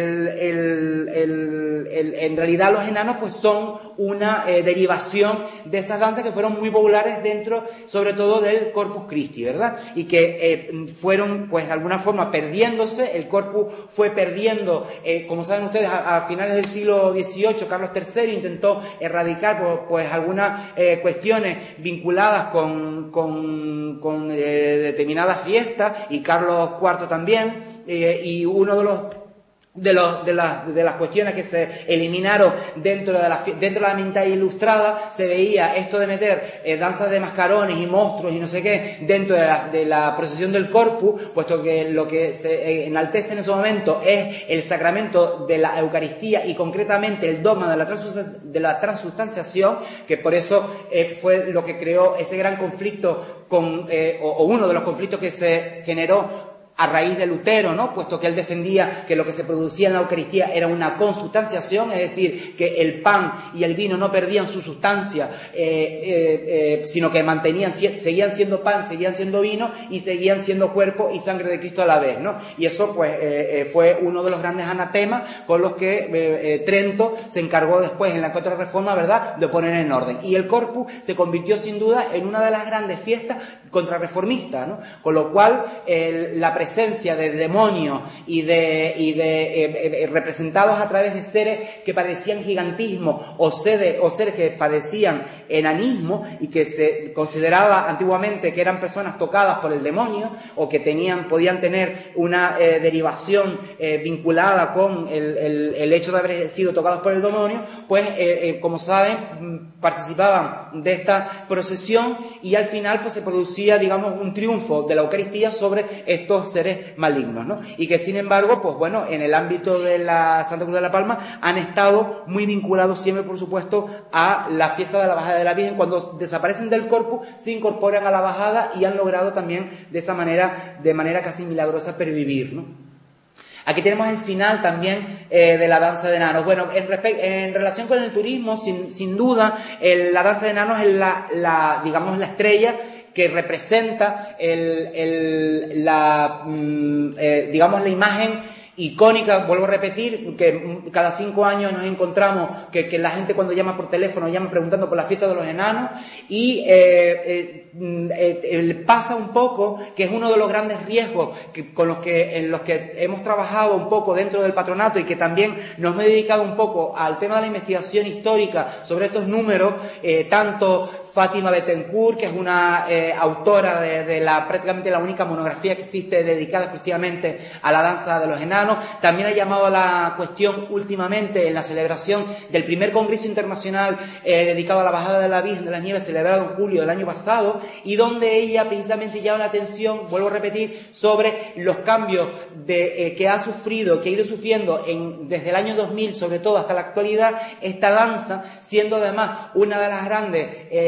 en realidad los enanos pues son una derivación de esas danzas que fueron muy populares dentro, sobre todo del Corpus Christi, ¿verdad? Y que fueron pues de alguna forma perdiéndose, el Corpus fue perdiendo, como saben ustedes, a finales del siglo XVIII, Carlos III intentó erradicar pues algunas cuestiones vinculadas con determinadas fiestas, y Carlos IV también, y uno de las cuestiones que se eliminaron dentro de la mitad ilustrada, se veía esto de meter danzas de mascarones y monstruos y no sé qué dentro de la procesión del Corpus, puesto que lo que se enaltece en ese momento es el sacramento de la Eucaristía y concretamente el dogma de la transustanciación, que por eso fue lo que creó ese gran conflicto o uno de los conflictos que se generó a raíz de Lutero, ¿no? Puesto que él defendía que lo que se producía en la Eucaristía era una consustanciación, es decir, que el pan y el vino no perdían su sustancia, sino que seguían siendo pan, seguían siendo vino y seguían siendo cuerpo y sangre de Cristo a la vez, ¿no? Y eso, pues, fue uno de los grandes anatemas con los que Trento se encargó después en la Contrarreforma, ¿verdad?, de poner en orden. Y el Corpus se convirtió sin duda en una de las grandes fiestas contrarreformista, ¿no? Con lo cual, la presencia de demonios y de representados a través de seres que padecían gigantismo o seres que padecían enanismo y que se consideraba antiguamente que eran personas tocadas por el demonio o que podían tener una derivación vinculada con el hecho de haber sido tocados por el demonio, pues como saben participaban de esta procesión y al final pues se producía, digamos, un triunfo de la Eucaristía sobre estos seres malignos, ¿no? Y que sin embargo, pues bueno, en el ámbito de la Santa Cruz de la Palma han estado muy vinculados siempre, por supuesto, a la fiesta de la bajada de la Virgen. Cuando desaparecen del corpus, se incorporan a la bajada y han logrado también de esa manera, de manera casi milagrosa, pervivir, ¿no? Aquí tenemos el final también de la danza de enanos. Bueno, en relación con el turismo, sin duda, la danza de enanos es digamos, la estrella que representa digamos, la imagen icónica. Vuelvo a repetir que cada 5 años nos encontramos que la gente cuando llama por teléfono llama preguntando por la fiesta de los enanos y pasa un poco que es uno de los grandes riesgos en los que hemos trabajado un poco dentro del patronato y que también nos hemos dedicado un poco al tema de la investigación histórica sobre estos números, tanto Fátima Bettencourt, que es una autora de prácticamente la única monografía que existe dedicada exclusivamente a la danza de los enanos. También ha llamado a la cuestión últimamente en la celebración del primer Congreso Internacional dedicado a la Bajada de la Virgen de las Nieves, celebrado en julio del año pasado, y donde ella precisamente llama la atención, vuelvo a repetir, sobre los cambios que ha sufrido, que ha ido sufriendo desde el año 2000, sobre todo hasta la actualidad, esta danza, siendo además una de las grandes,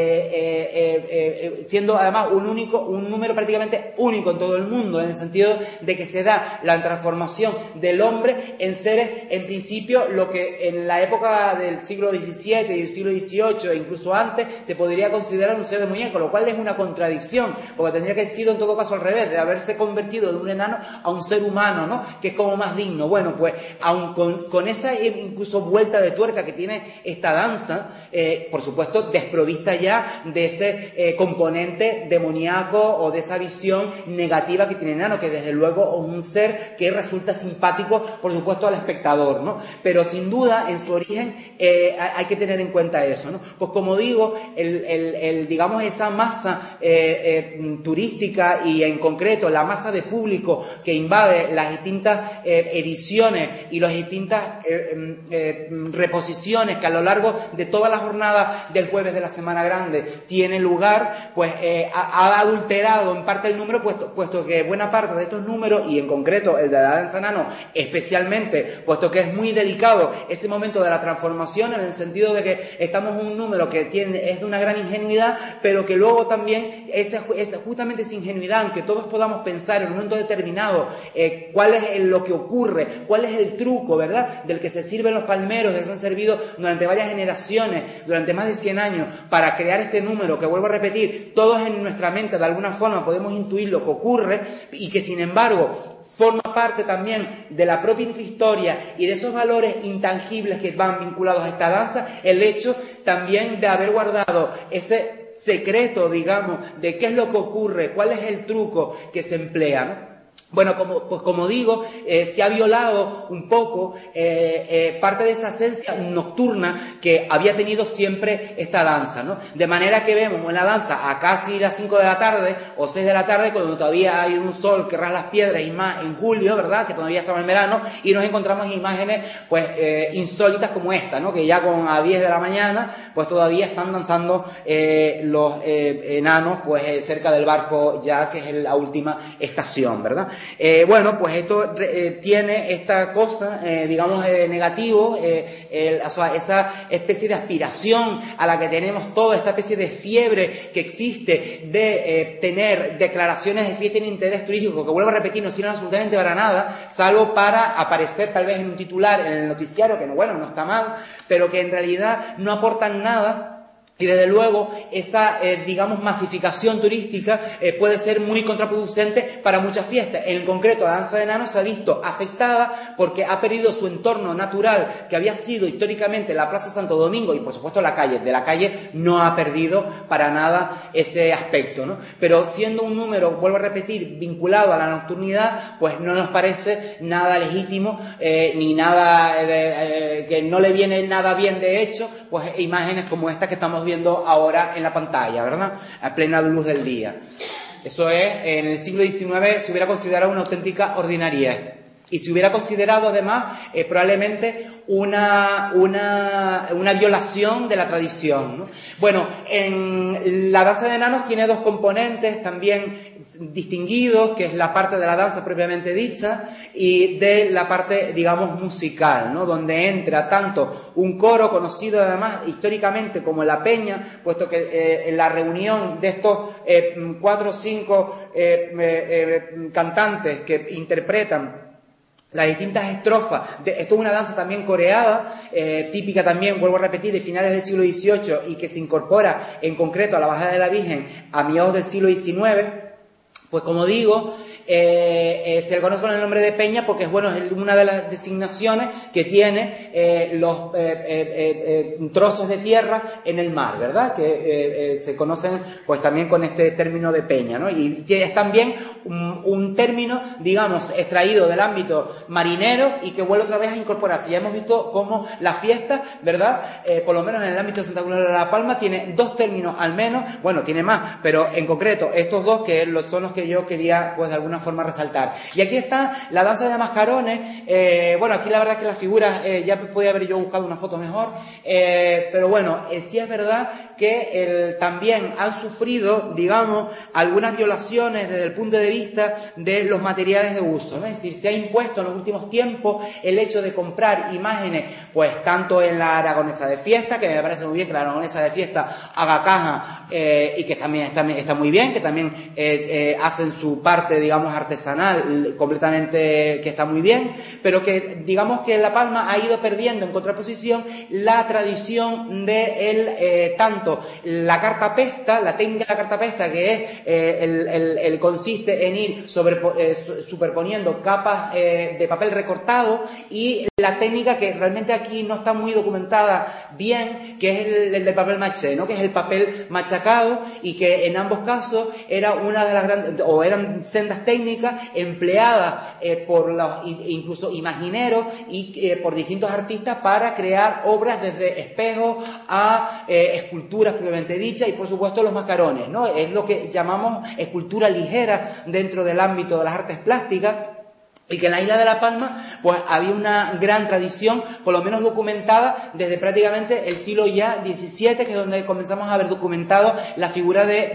siendo además un número prácticamente único en todo el mundo, en el sentido de que se da la transformación del hombre en seres, en principio, lo que en la época del siglo XVII y del siglo XVIII e incluso antes se podría considerar un ser demoníaco, lo cual es una contradicción, porque tendría que haber sido en todo caso al revés, de haberse convertido de un enano a un ser humano, ¿no? Que es como más digno. Bueno, pues aun con esa incluso vuelta de tuerca que tiene esta danza, por supuesto desprovista ya de ese componente demoníaco o de esa visión negativa que tiene el enano, que desde luego es un ser que resulta simpático, por supuesto, al espectador, ¿no? Pero sin duda, en su origen, hay que tener en cuenta eso, ¿no? Pues como digo, digamos, esa masa turística y en concreto la masa de público que invade las distintas ediciones y las distintas reposiciones que a lo largo de toda la jornada del jueves de la Semana Grande tiene lugar, pues ha adulterado en parte el número, puesto que buena parte de estos números, y en concreto el de la danza enano especialmente, puesto que es muy delicado ese momento de la transformación, en el sentido de que estamos en un número que es de una gran ingenuidad, pero que luego también justamente esa ingenuidad, en que todos podamos pensar en un momento determinado cuál es lo que ocurre, cuál es el truco, ¿verdad?, del que se sirven los palmeros, que se han servido durante varias generaciones, durante más de 100 años, para crear este número, que vuelvo a repetir, todos en nuestra mente de alguna forma podemos intuir lo que ocurre, y que sin embargo forma parte también de la propia intrahistoria y de esos valores intangibles que van vinculados a esta danza, el hecho también de haber guardado ese secreto, digamos, de qué es lo que ocurre, cuál es el truco que se emplea, ¿no? Bueno, como digo, se ha violado un poco parte de esa esencia nocturna que había tenido siempre esta danza, ¿no? De manera que vemos una danza a casi las 5 de la tarde o 6 de la tarde, cuando todavía hay un sol que rasga las piedras, y más en julio, ¿verdad?, que todavía estaba en verano, y nos encontramos imágenes pues insólitas como esta, ¿no?, que ya a 10 de la mañana pues todavía están danzando los enanos pues cerca del barco, ya que es la última estación, ¿verdad? Bueno, pues esto tiene esta cosa, digamos, negativo, o sea, esa especie de aspiración a la que tenemos todos, esta especie de fiebre que existe de tener declaraciones de fiesta en interés turístico, que vuelvo a repetir, no sirven absolutamente para nada, salvo para aparecer tal vez en un titular en el noticiario, que no, bueno, no está mal, pero que en realidad no aportan nada Y desde luego esa, digamos, masificación turística puede ser muy contraproducente para muchas fiestas. En concreto, la danza de enanos se ha visto afectada porque ha perdido su entorno natural, que había sido históricamente la Plaza Santo Domingo y, por supuesto, la calle. De la calle no ha perdido para nada ese aspecto, ¿no? Pero siendo un número, vuelvo a repetir, vinculado a la nocturnidad, pues no nos parece nada legítimo, ni nada que no le viene nada bien, de hecho, pues imágenes como esta que estamos viendo ahora en la pantalla, ¿verdad? A plena luz del día. Eso es, en el siglo XIX se hubiera considerado una auténtica ordinariedad. Y se hubiera considerado además probablemente una violación de la tradición, ¿no? Bueno, en la danza de enanos tiene dos componentes también distinguidos, que es la parte de la danza propiamente dicha y de la parte, digamos, musical, ¿no? Donde entra tanto un coro conocido además históricamente como la peña, puesto que en la reunión de estos 4 o 5 cantantes que interpretan las distintas estrofas, esto es una danza también coreada, típica también, vuelvo a repetir, de finales del siglo XVIII y que se incorpora en concreto a la Bajada de la Virgen a mediados del siglo XIX, pues como digo, se le conoce con el nombre de peña porque es una de las designaciones que tiene los trozos de tierra en el mar, ¿verdad? Que se conocen pues también con este término de peña, ¿no? Y es también un término, digamos, extraído del ámbito marinero y que vuelve otra vez a incorporarse. Ya hemos visto cómo la fiesta, ¿verdad? Por lo menos en el ámbito de Santa Cruz de la Palma tiene 2 términos al menos, bueno, tiene más, pero en concreto estos 2 que son los que yo quería pues de alguna forma resaltar. Y aquí está la danza de mascarones. Bueno, aquí la verdad que las figuras ya podía haber yo buscado una foto mejor, pero bueno, sí es verdad que también han sufrido, digamos, algunas violaciones desde el punto de vista de los materiales de uso, ¿no? Es decir, se ha impuesto en los últimos tiempos el hecho de comprar imágenes, pues tanto en la aragonesa de fiesta, que me parece muy bien que la aragonesa de fiesta haga caja y que también está muy bien, que también hacen su parte, digamos, artesanal completamente, que está muy bien, pero que digamos que La Palma ha ido perdiendo en contraposición la tradición de tanto la cartapesta, la técnica de la cartapesta, que es consiste en ir superponiendo capas de papel recortado, y la técnica que realmente aquí no está muy documentada bien, que es el del papel maché, ¿no? Que es el papel machacado, y que en ambos casos era una de las grandes, o eran sendas técnicas empleadas por los incluso imagineros y por distintos artistas para crear obras desde espejos a esculturas propiamente dichas, y por supuesto los mascarones, ¿no? Es lo que llamamos escultura ligera dentro del ámbito de las artes plásticas. Y que en la isla de La Palma pues había una gran tradición, por lo menos documentada desde prácticamente el siglo ya XVII, que es donde comenzamos a ver documentado la figura de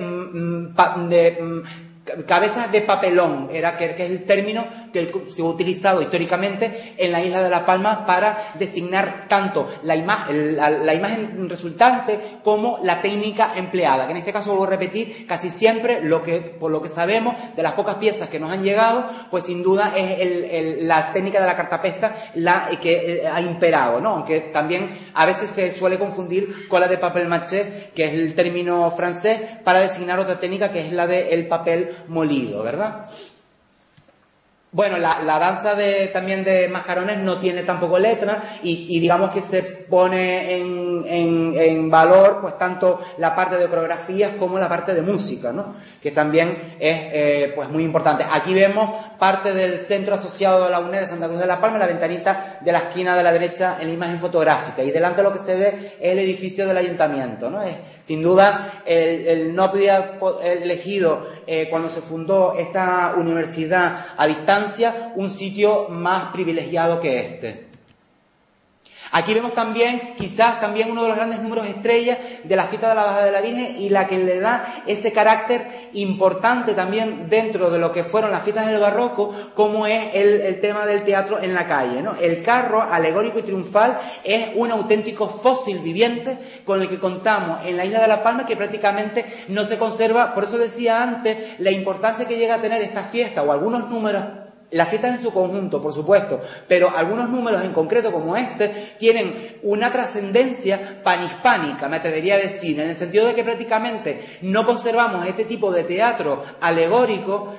cabezas de papelón, que es el término que se ha utilizado históricamente en la isla de La Palma para designar tanto la imagen resultante como la técnica empleada, que en este caso, vuelvo a repetir, casi siempre por lo que sabemos de las pocas piezas que nos han llegado, pues sin duda es la técnica de la cartapesta la que ha imperado, ¿no? Aunque también a veces se suele confundir con la de papel maché, que es el término francés para designar otra técnica, que es la del papel molido, ¿verdad? Bueno, la danza también de mascarones no tiene tampoco letra, y digamos que se pone en valor pues tanto la parte de coreografías como la parte de música, ¿no? Que también es pues muy importante. Aquí vemos parte del centro asociado de la UNED de Santa Cruz de la Palma, la ventanita de la esquina de la derecha en la imagen fotográfica, y delante lo que se ve es el edificio del ayuntamiento, ¿no? Sin duda el no había elegido cuando se fundó esta universidad a distancia un sitio más privilegiado que este. Aquí vemos también, quizás también uno de los grandes números estrellas de la fiesta de la Bajada de la Virgen, y la que le da ese carácter importante también dentro de lo que fueron las fiestas del barroco, como es el tema del teatro en la calle, ¿no? El carro alegórico y triunfal es un auténtico fósil viviente con el que contamos en la isla de La Palma, que prácticamente no se conserva. Por eso decía antes la importancia que llega a tener esta fiesta, o algunos números las fiestas en su conjunto, por supuesto, pero algunos números en concreto como este tienen una trascendencia panhispánica, me atrevería a decir, en el sentido de que prácticamente no conservamos este tipo de teatro alegórico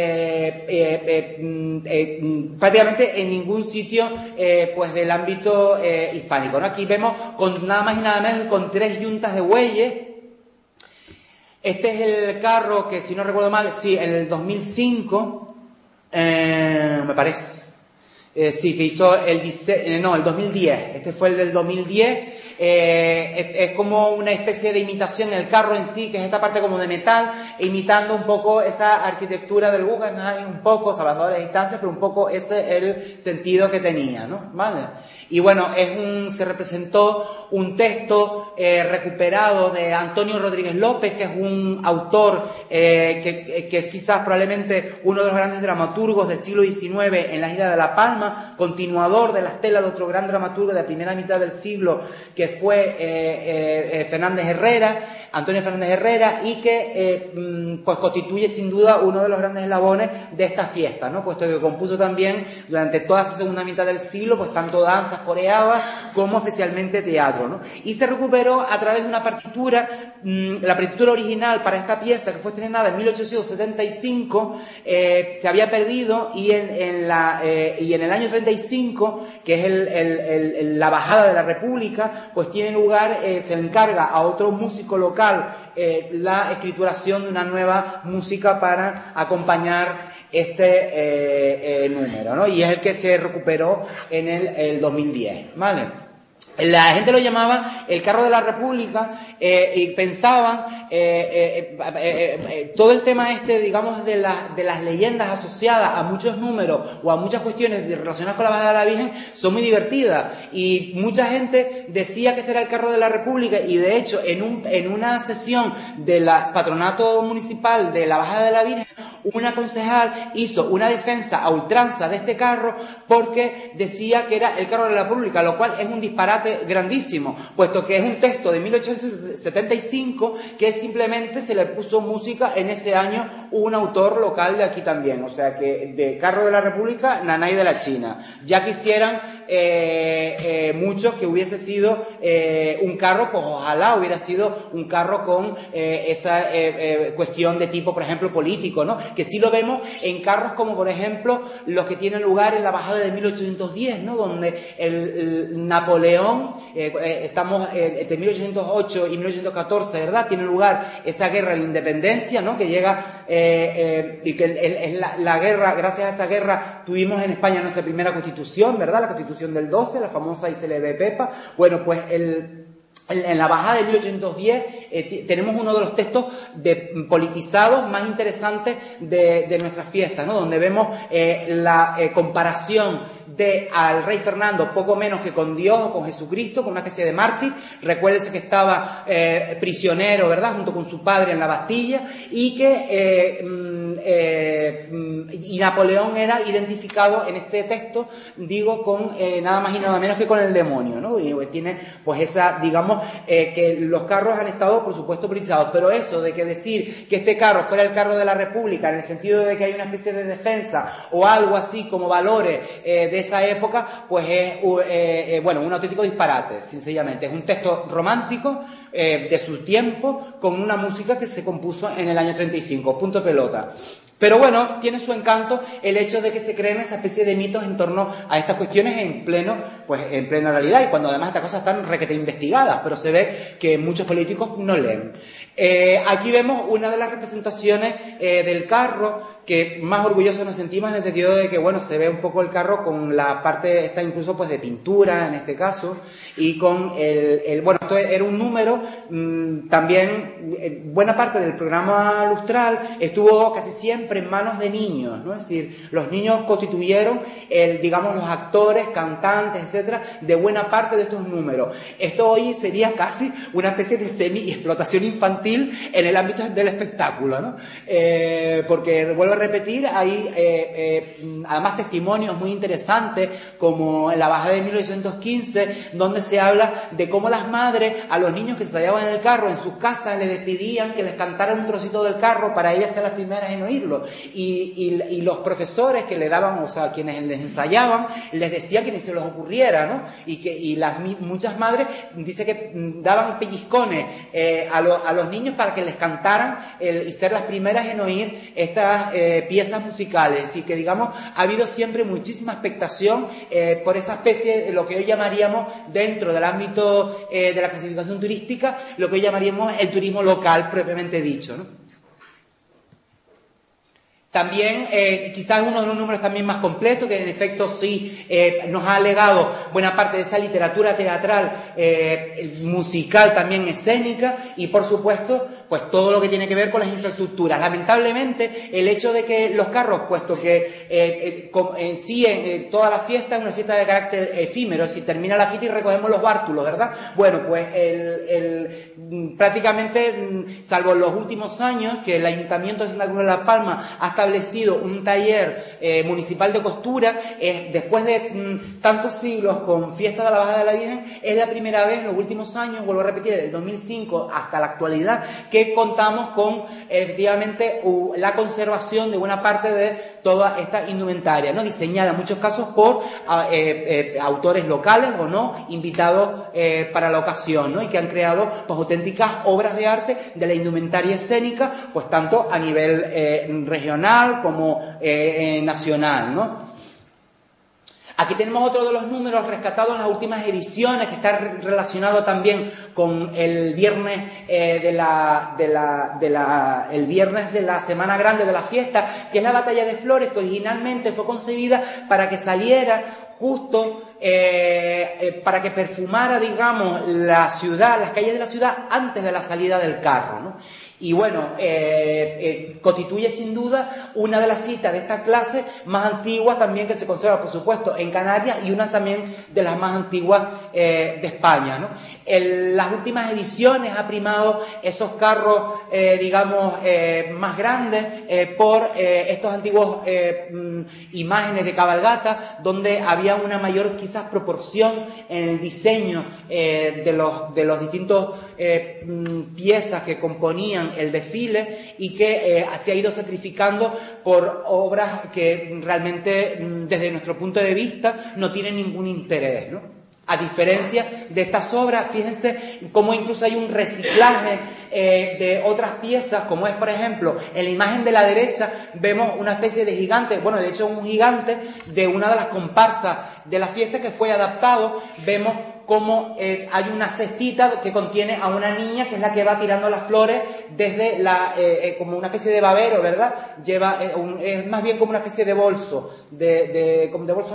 prácticamente en ningún sitio pues del ámbito hispánico, ¿no? Aquí vemos con nada más y nada menos con 3 yuntas de bueyes. Este es el carro que, si no recuerdo mal, sí, en el 2005 me parece. Sí, que hizo el 2010. Este fue el del 2010. Es como una especie de imitación, el carro en sí, que es esta parte como de metal, imitando un poco esa arquitectura del Guggenheim, un poco, salvando las distancias, pero un poco ese es el sentido que tenía, ¿no? ¿Vale? Y bueno, se representó un texto recuperado de Antonio Rodríguez López, que es un autor que es quizás probablemente uno de los grandes dramaturgos del siglo XIX en la isla de La Palma, continuador de la estela de otro gran dramaturgo de la primera mitad del siglo, que fue Antonio Fernández Herrera, y que pues constituye sin duda uno de los grandes eslabones de esta fiesta, ¿no? Puesto que compuso también durante toda esa segunda mitad del siglo pues tanto danzas coreadas como especialmente teatro, ¿no? Y se recuperó a través de una partitura, la partitura original para esta pieza, que fue estrenada en 1875, se había perdido, y en el año 35, que es la bajada de la República, pues tiene lugar, se le encarga a otro músico local la escrituración de una nueva música para acompañar este número, ¿no? Y es el que se recuperó en el 2010, ¿vale? La gente lo llamaba el carro de la República, y pensaban todo el tema digamos, de las leyendas asociadas a muchos números o a muchas cuestiones relacionadas con la bajada de la Virgen son muy divertidas, y mucha gente decía que este era el carro de la República, y de hecho en una sesión del patronato municipal de la bajada de la Virgen, una concejal hizo una defensa a ultranza de este carro porque decía que era el carro de la República, lo cual es un disparate grandísimo, puesto que es un texto de 1875 que simplemente se le puso música en ese año un autor local de aquí también, o sea que de carro de la República, Nanay de la China. Ya quisieran muchos que hubiese sido un carro, pues ojalá hubiera sido un carro con esa cuestión de tipo, por ejemplo, político, ¿no? Que sí lo vemos en carros como, por ejemplo, los que tienen lugar en la bajada de 1810, ¿no? Donde el Napoleón, estamos entre 1808 y 1814, ¿verdad? Tiene lugar esa guerra de la independencia, ¿no? Que llega, y que es la guerra, gracias a esta guerra tuvimos en España nuestra primera constitución, ¿verdad? La constitución del 12, la famosa y célebre Pepa. Bueno, pues en la bajada de 1810 tenemos uno de los textos politizados más interesantes de nuestras fiestas, ¿no? Donde vemos la comparación al rey Fernando poco menos que con Dios o con Jesucristo, con una especie de mártir. Recuérdense que estaba prisionero, ¿verdad?, junto con su padre en la Bastilla, y y Napoleón era identificado en este texto, digo, con nada más y nada menos que con el demonio, ¿no? Y tiene pues esa, digamos, que los carros han estado, por supuesto, politizados, pero eso de que decir que este carro fuera el carro de la República, en el sentido de que hay una especie de defensa o algo así como valores de esa época, pues es bueno, un auténtico disparate, sencillamente. Es un texto romántico de su tiempo, con una música que se compuso en el año 35, punto pelota. Pero bueno, tiene su encanto el hecho de que se creen esa especie de mitos en torno a estas cuestiones en plena realidad, y cuando además estas cosas están requete investigadas, pero se ve que muchos políticos no leen. Aquí vemos una de las representaciones del carro que más orgullosos nos sentimos, en el sentido de que, bueno, se ve un poco el carro con la parte esta incluso pues de pintura en este caso, y con bueno, esto era un número, también buena parte del programa lustral estuvo casi siempre en manos de niños, ¿no? Es decir, los niños constituyeron digamos, los actores, cantantes, etcétera, de buena parte de estos números. Esto hoy sería casi una especie de semi-explotación infantil en el ámbito del espectáculo, ¿no? Porque, vuelvo a repetir, hay además testimonios muy interesantes, como en la bajada de 1815, donde se habla de cómo las madres a los niños que se hallaban en el carro en sus casas les pedían que les cantaran un trocito del carro para ellas ser las primeras en oírlo. sonido. Y los profesores que le daban, o sea, quienes les ensayaban, les decían que ni se les ocurriera, ¿no? Y muchas madres dice que daban pellizcones a los niños para que les cantaran y ser las primeras en oír estas piezas musicales. Y que, digamos, ha habido siempre muchísima expectación por esa especie de lo que hoy llamaríamos, dentro del ámbito de la clasificación turística, lo que hoy llamaríamos el turismo local propiamente dicho, ¿no? También, quizás uno de los números también más completos, que en efecto sí nos ha legado buena parte de esa literatura teatral, musical, también escénica, y por supuesto, pues todo lo que tiene que ver con las infraestructuras. Lamentablemente, el hecho de que los carros, puesto que en sí toda la fiesta es una fiesta de carácter efímero, si termina la fiesta y recogemos los bártulos, ¿verdad? Bueno, pues prácticamente, salvo en los últimos años, que el Ayuntamiento de Santa Cruz de la Palma ha establecido un taller municipal de costura, después de tantos siglos con fiesta de la Bajada de la Virgen, es la primera vez en los últimos años, vuelvo a repetir, desde el 2005 hasta la actualidad, que contamos con efectivamente la conservación de buena parte de toda esta indumentaria, ¿no? Diseñada en muchos casos por autores locales o no, invitados para la ocasión, ¿no? Y que han creado pues auténticas obras de arte de la indumentaria escénica, pues tanto a nivel regional como nacional, ¿no? Aquí tenemos otro de los números rescatados en las últimas ediciones, que está relacionado también con el viernes el viernes de la Semana Grande de la fiesta, que es la Batalla de Flores, que originalmente fue concebida para que saliera justo para que perfumara, digamos, la ciudad, las calles de la ciudad antes de la salida del carro, ¿no? Y bueno, constituye sin duda una de las citas de esta clase más antiguas también que se conserva, por supuesto, en Canarias, y una también de las más antiguas de España, ¿no? En las últimas ediciones ha primado esos carros, digamos, más grandes por estos antiguos imágenes de cabalgata, donde había una mayor quizás proporción en el diseño de los distintos piezas que componían el desfile, y que se ha ido sacrificando por obras que realmente, desde nuestro punto de vista, no tienen ningún interés, ¿no? A diferencia de estas obras, fíjense cómo incluso hay un reciclaje de otras piezas, como es, por ejemplo, en la imagen de la derecha vemos una especie de gigante, bueno, de hecho un gigante de una de las comparsas de la fiesta que fue adaptado. Vemos cómo hay una cestita que contiene a una niña, que es la que va tirando las flores desde como una especie de babero, ¿verdad? Lleva es más bien como una especie de bolso, de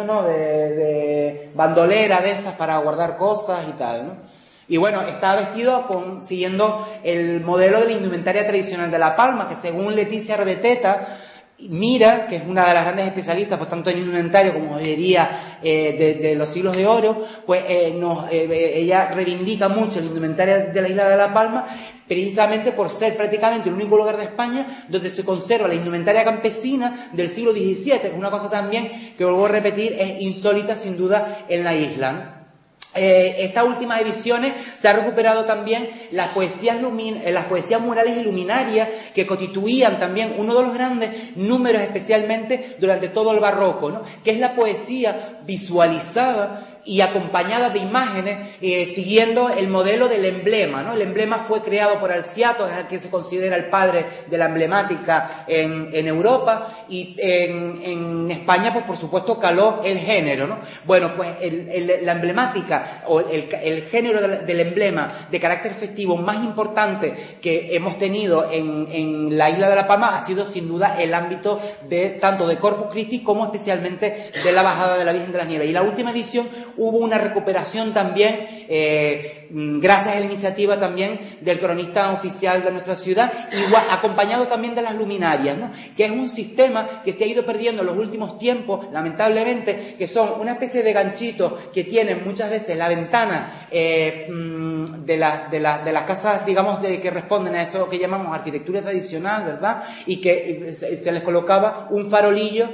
bandolera de esas para guardar cosas y tal, ¿no? Y bueno, está vestido siguiendo el modelo de la indumentaria tradicional de La Palma, que según Leticia Arbeteta, Mira, que es una de las grandes especialistas, pues tanto en indumentario como joyería de los siglos de oro, pues ella reivindica mucho la indumentaria de la isla de La Palma, precisamente por ser prácticamente el único lugar de España donde se conserva la indumentaria campesina del siglo XVII, que es una cosa también que, vuelvo a repetir, es insólita sin duda en la isla, ¿no? Estas últimas ediciones se ha recuperado también las poesías murales y luminarias, que constituían también uno de los grandes números, especialmente durante todo el barroco, ¿no? Que es la poesía visualizada y acompañada de imágenes, siguiendo el modelo del emblema, ¿no? El emblema fue creado por Alciato, es el que se considera el padre de la emblemática en Europa, y en España, pues por supuesto caló el género, ¿no? Bueno, pues la emblemática o el género del emblema de carácter festivo más importante que hemos tenido en la isla de La Palma ha sido sin duda el ámbito tanto de Corpus Christi como especialmente de la Bajada de la Virgen de las Nieves. Y la última edición hubo una recuperación también, gracias a la iniciativa también del cronista oficial de nuestra ciudad, igual, acompañado también de las luminarias, ¿no? Que es un sistema que se ha ido perdiendo en los últimos tiempos, lamentablemente, que son una especie de ganchitos que tienen muchas veces la ventana de las casas, digamos, que responden a eso que llamamos arquitectura tradicional, ¿verdad? Y que se les colocaba un farolillo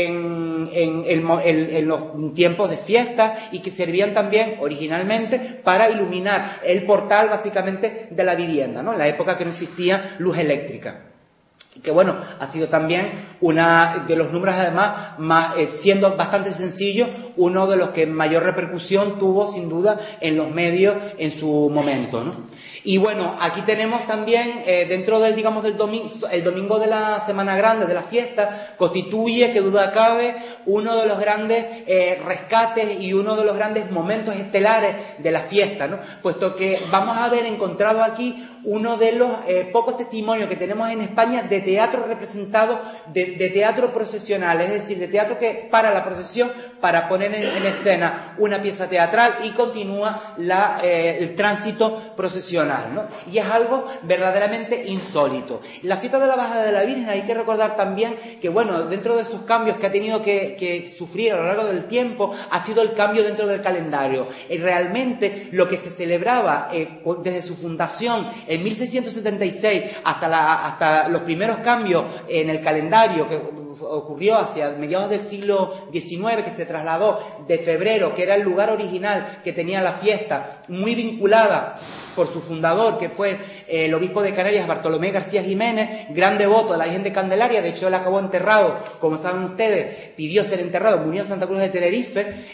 en los tiempos de fiesta, y que servían también originalmente para iluminar el portal básicamente de la vivienda, ¿no? En la época que no existía luz eléctrica. que bueno, ha sido también una de los números además, siendo bastante sencillo, uno de los que mayor repercusión tuvo sin duda en los medios en su momento, ¿no? Y bueno, aquí tenemos también, dentro del, digamos, del domingo, el domingo de la Semana Grande, de la fiesta, constituye, que duda cabe, uno de los grandes rescates y uno de los grandes momentos estelares de la fiesta, ¿no? Puesto que vamos a haber encontrado aquí uno de los pocos testimonios que tenemos en España de teatro representado, de teatro procesional, es decir, de teatro que para la procesión, para poner en escena una pieza teatral y continúa el tránsito procesional, ¿no? Y es algo verdaderamente insólito. La fiesta de la Bajada de la Virgen, hay que recordar también que, bueno, dentro de esos cambios que ha tenido que sufrir a lo largo del tiempo, ha sido el cambio dentro del calendario. Y realmente lo que se celebraba desde su fundación en 1676 hasta los primeros cambios en el calendario que ocurrió hacia mediados del siglo XIX, que se trasladó de febrero, que era el lugar original que tenía la fiesta, muy vinculada por su fundador, que fue el obispo de Canarias, Bartolomé García Jiménez, gran devoto de la Virgen de Candelaria. De hecho, él acabó enterrado, como saben ustedes, pidió ser enterrado, murió en Santa Cruz de Tenerife,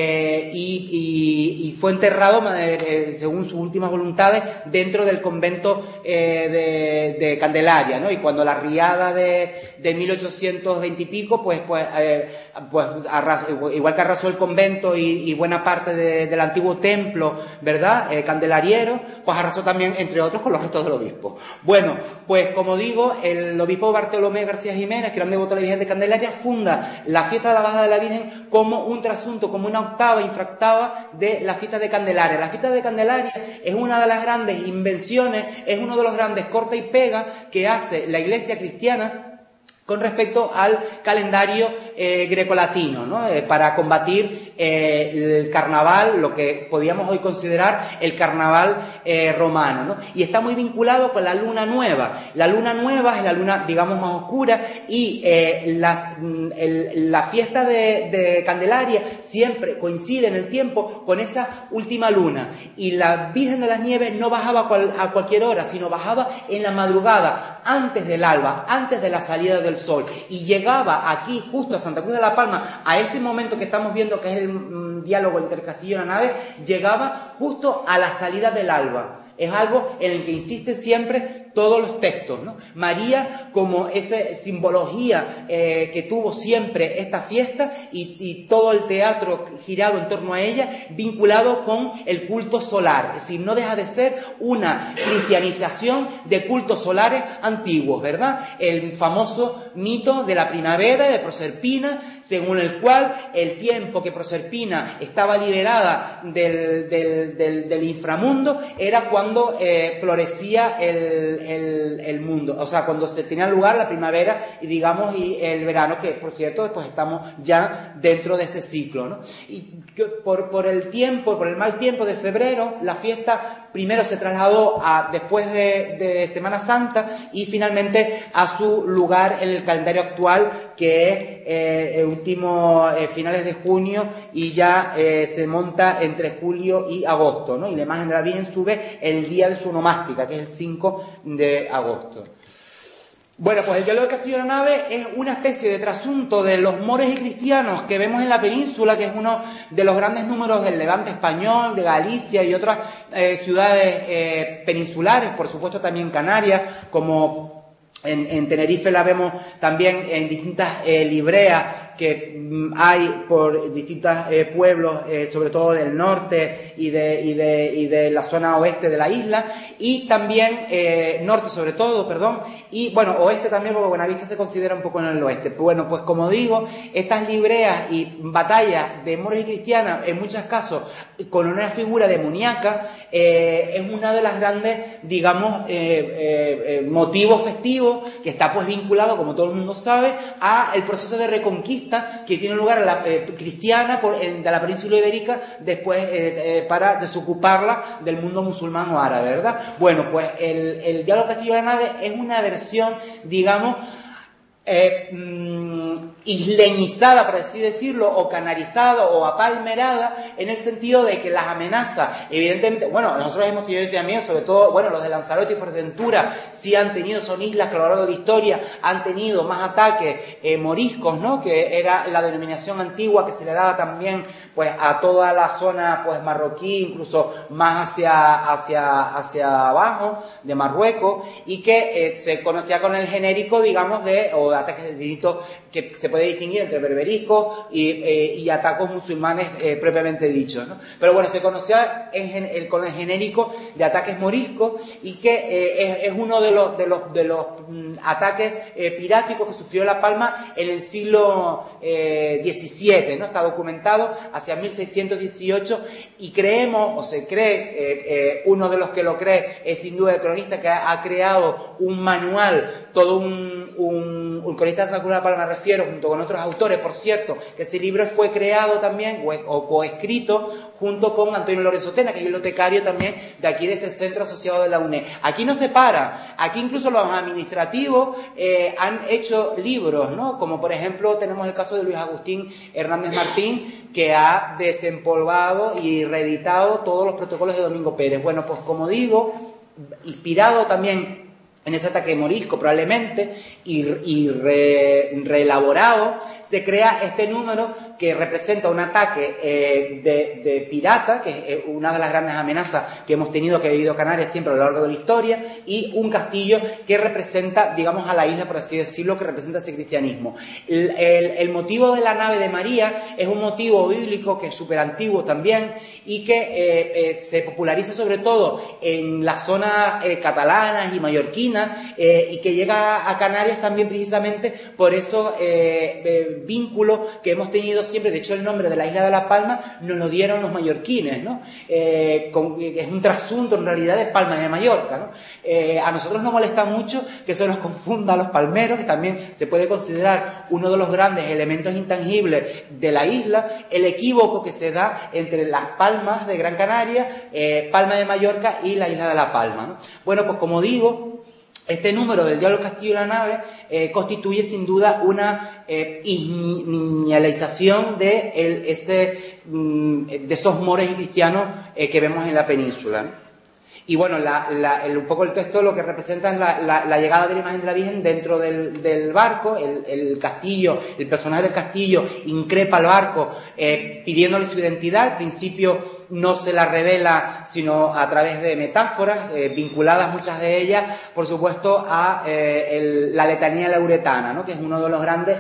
y fue enterrado, según sus últimas voluntades, dentro del convento de Candelaria, ¿no? Y cuando la riada de 1820 y pico, pues arrasó, igual que arrasó el convento y buena parte del antiguo templo, ¿verdad?, candelariero, pues arrasó también, entre otros, con los restos del obispo. Bueno, pues como digo, el obispo Bartolomé García Jiménez, que era un devoto de la Virgen de Candelaria, funda la fiesta de la Bajada de la Virgen como un trasunto, como una octava, infractava de la fiesta de Candelaria. La fiesta de Candelaria es una de las grandes invenciones, es uno de los grandes corta y pega que hace la Iglesia cristiana con respecto al calendario grecolatino, ¿no? Para combatir el carnaval, lo que podíamos hoy considerar el carnaval romano, ¿no? Y está muy vinculado con la luna nueva. La luna nueva es la luna, digamos, más oscura, y la fiesta de Candelaria siempre coincide en el tiempo con esa última luna. Y la Virgen de las Nieves no bajaba a cualquier hora, sino bajaba en la madrugada, antes del alba, antes de la salida del sol, y llegaba aquí justo a Santa Cruz de la Palma, a este momento que estamos viendo, que es el diálogo entre el castillo y la nave, llegaba justo a la salida del alba. Es algo en el que insisten siempre todos los textos, ¿no? María como esa simbología que tuvo siempre esta fiesta, y todo el teatro girado en torno a ella, vinculado con el culto solar. Es decir, no deja de ser una cristianización de cultos solares antiguos, ¿verdad? El famoso mito de la primavera y de Proserpina, según el cual el tiempo que Proserpina estaba liberada del inframundo era cuando florecía el mundo, o sea, cuando se tenía lugar la primavera y, digamos, y el verano, que por cierto pues estamos ya dentro de ese ciclo, ¿no? Y por el mal tiempo de febrero, la fiesta primero se trasladó después de Semana Santa, y finalmente a su lugar en el calendario actual, que es finales de junio, y ya se monta entre julio y agosto, ¿no? Y la imagen de la Virgen sube el día de su onomástica, que es el 5 de agosto. Bueno, pues el diálogo del Castillo de la Nave es una especie de trasunto de los moros y cristianos que vemos en la península, que es uno de los grandes números del Levante español, de Galicia y otras ciudades peninsulares, por supuesto también Canarias, como en Tenerife la vemos también en distintas libreas que hay por distintos pueblos, sobre todo del norte y de la zona oeste de la isla, y también norte sobre todo, y bueno, oeste también, porque Buenavista se considera un poco en el oeste. Bueno, pues como digo, estas libreas y batallas de moros y cristianas, en muchos casos con una figura demoníaca, es una de las grandes, digamos, motivos festivos, que está pues vinculado, como todo el mundo sabe, a el proceso de reconquista que tiene lugar en la cristiana de la península ibérica, después para desocuparla del mundo musulmán o árabe, ¿verdad? Bueno, pues el diálogo Castillo de la Nave es una versión, digamos, isleñizada, por así decirlo, o canalizada o apalmerada, en el sentido de que las amenazas, evidentemente, bueno, nosotros hemos tenido también, sobre todo, bueno, los de Lanzarote y Fuerteventura, sí han tenido, son islas que a lo largo de la historia han tenido más ataques moriscos, ¿no? Que era la denominación antigua que se le daba también, pues, a toda la zona, pues, marroquí, incluso más hacia abajo, de Marruecos, y que se conocía con el genérico, digamos, o de ataques distintos, que se puede distinguir entre berberiscos y atacos musulmanes propiamente dichos, ¿no? Pero bueno, se conocía con el genérico de ataques moriscos, y que es uno de los ataques piráticos que sufrió La Palma en el siglo XVII, ¿no? Está documentado hacia 1618, y creemos, o se cree, uno de los que lo cree es sin duda el cronista que ha creado un manual, todo un cronista de Santa Cruz de La Palma, me refiero, junto con otros autores, por cierto, que ese libro fue creado también, o coescrito, junto con Antonio Lorenzo Tena, que es bibliotecario también de aquí, de este centro asociado de la UNED. Aquí no se para, aquí incluso los administrativos han hecho libros, ¿no? Como por ejemplo tenemos el caso de Luis Agustín Hernández Martín, que ha desempolvado y reeditado todos los protocolos de Domingo Pérez. Bueno, pues como digo, inspirado también en ese ataque morisco probablemente, y reelaborado, se crea este número que representa un ataque de pirata, que es una de las grandes amenazas que hemos tenido, que ha vivido Canarias siempre a lo largo de la historia, y un castillo que representa, digamos, a la isla, por así decirlo, que representa ese cristianismo. El motivo de la nave de María es un motivo bíblico que es súper antiguo también, y que se populariza sobre todo en las zonas catalanas y mallorquinas, y que llega a Canarias también precisamente por esos vínculos que hemos tenido siempre. De hecho, el nombre de la isla de La Palma nos lo dieron los mallorquines, ¿no? Es un trasunto en realidad de Palma de Mallorca, ¿no? A nosotros nos molesta mucho que se nos confunda a los palmeros, que también se puede considerar uno de los grandes elementos intangibles de la isla, el equívoco que se da entre las Palmas de Gran Canaria, Palma de Mallorca y la isla de La Palma, ¿no? Bueno, pues como digo, este número del Diablo, el Castillo y la Nave constituye sin duda una inicialización de esos mores y cristianos que vemos en la península, ¿no? Y bueno, un poco el texto lo que representa es la llegada de la imagen de la Virgen dentro del barco. El castillo, el personaje del castillo increpa al barco pidiéndole su identidad. Al principio no se la revela sino a través de metáforas, vinculadas muchas de ellas, por supuesto, a la letanía lauretana, ¿no? Que es uno de los grandes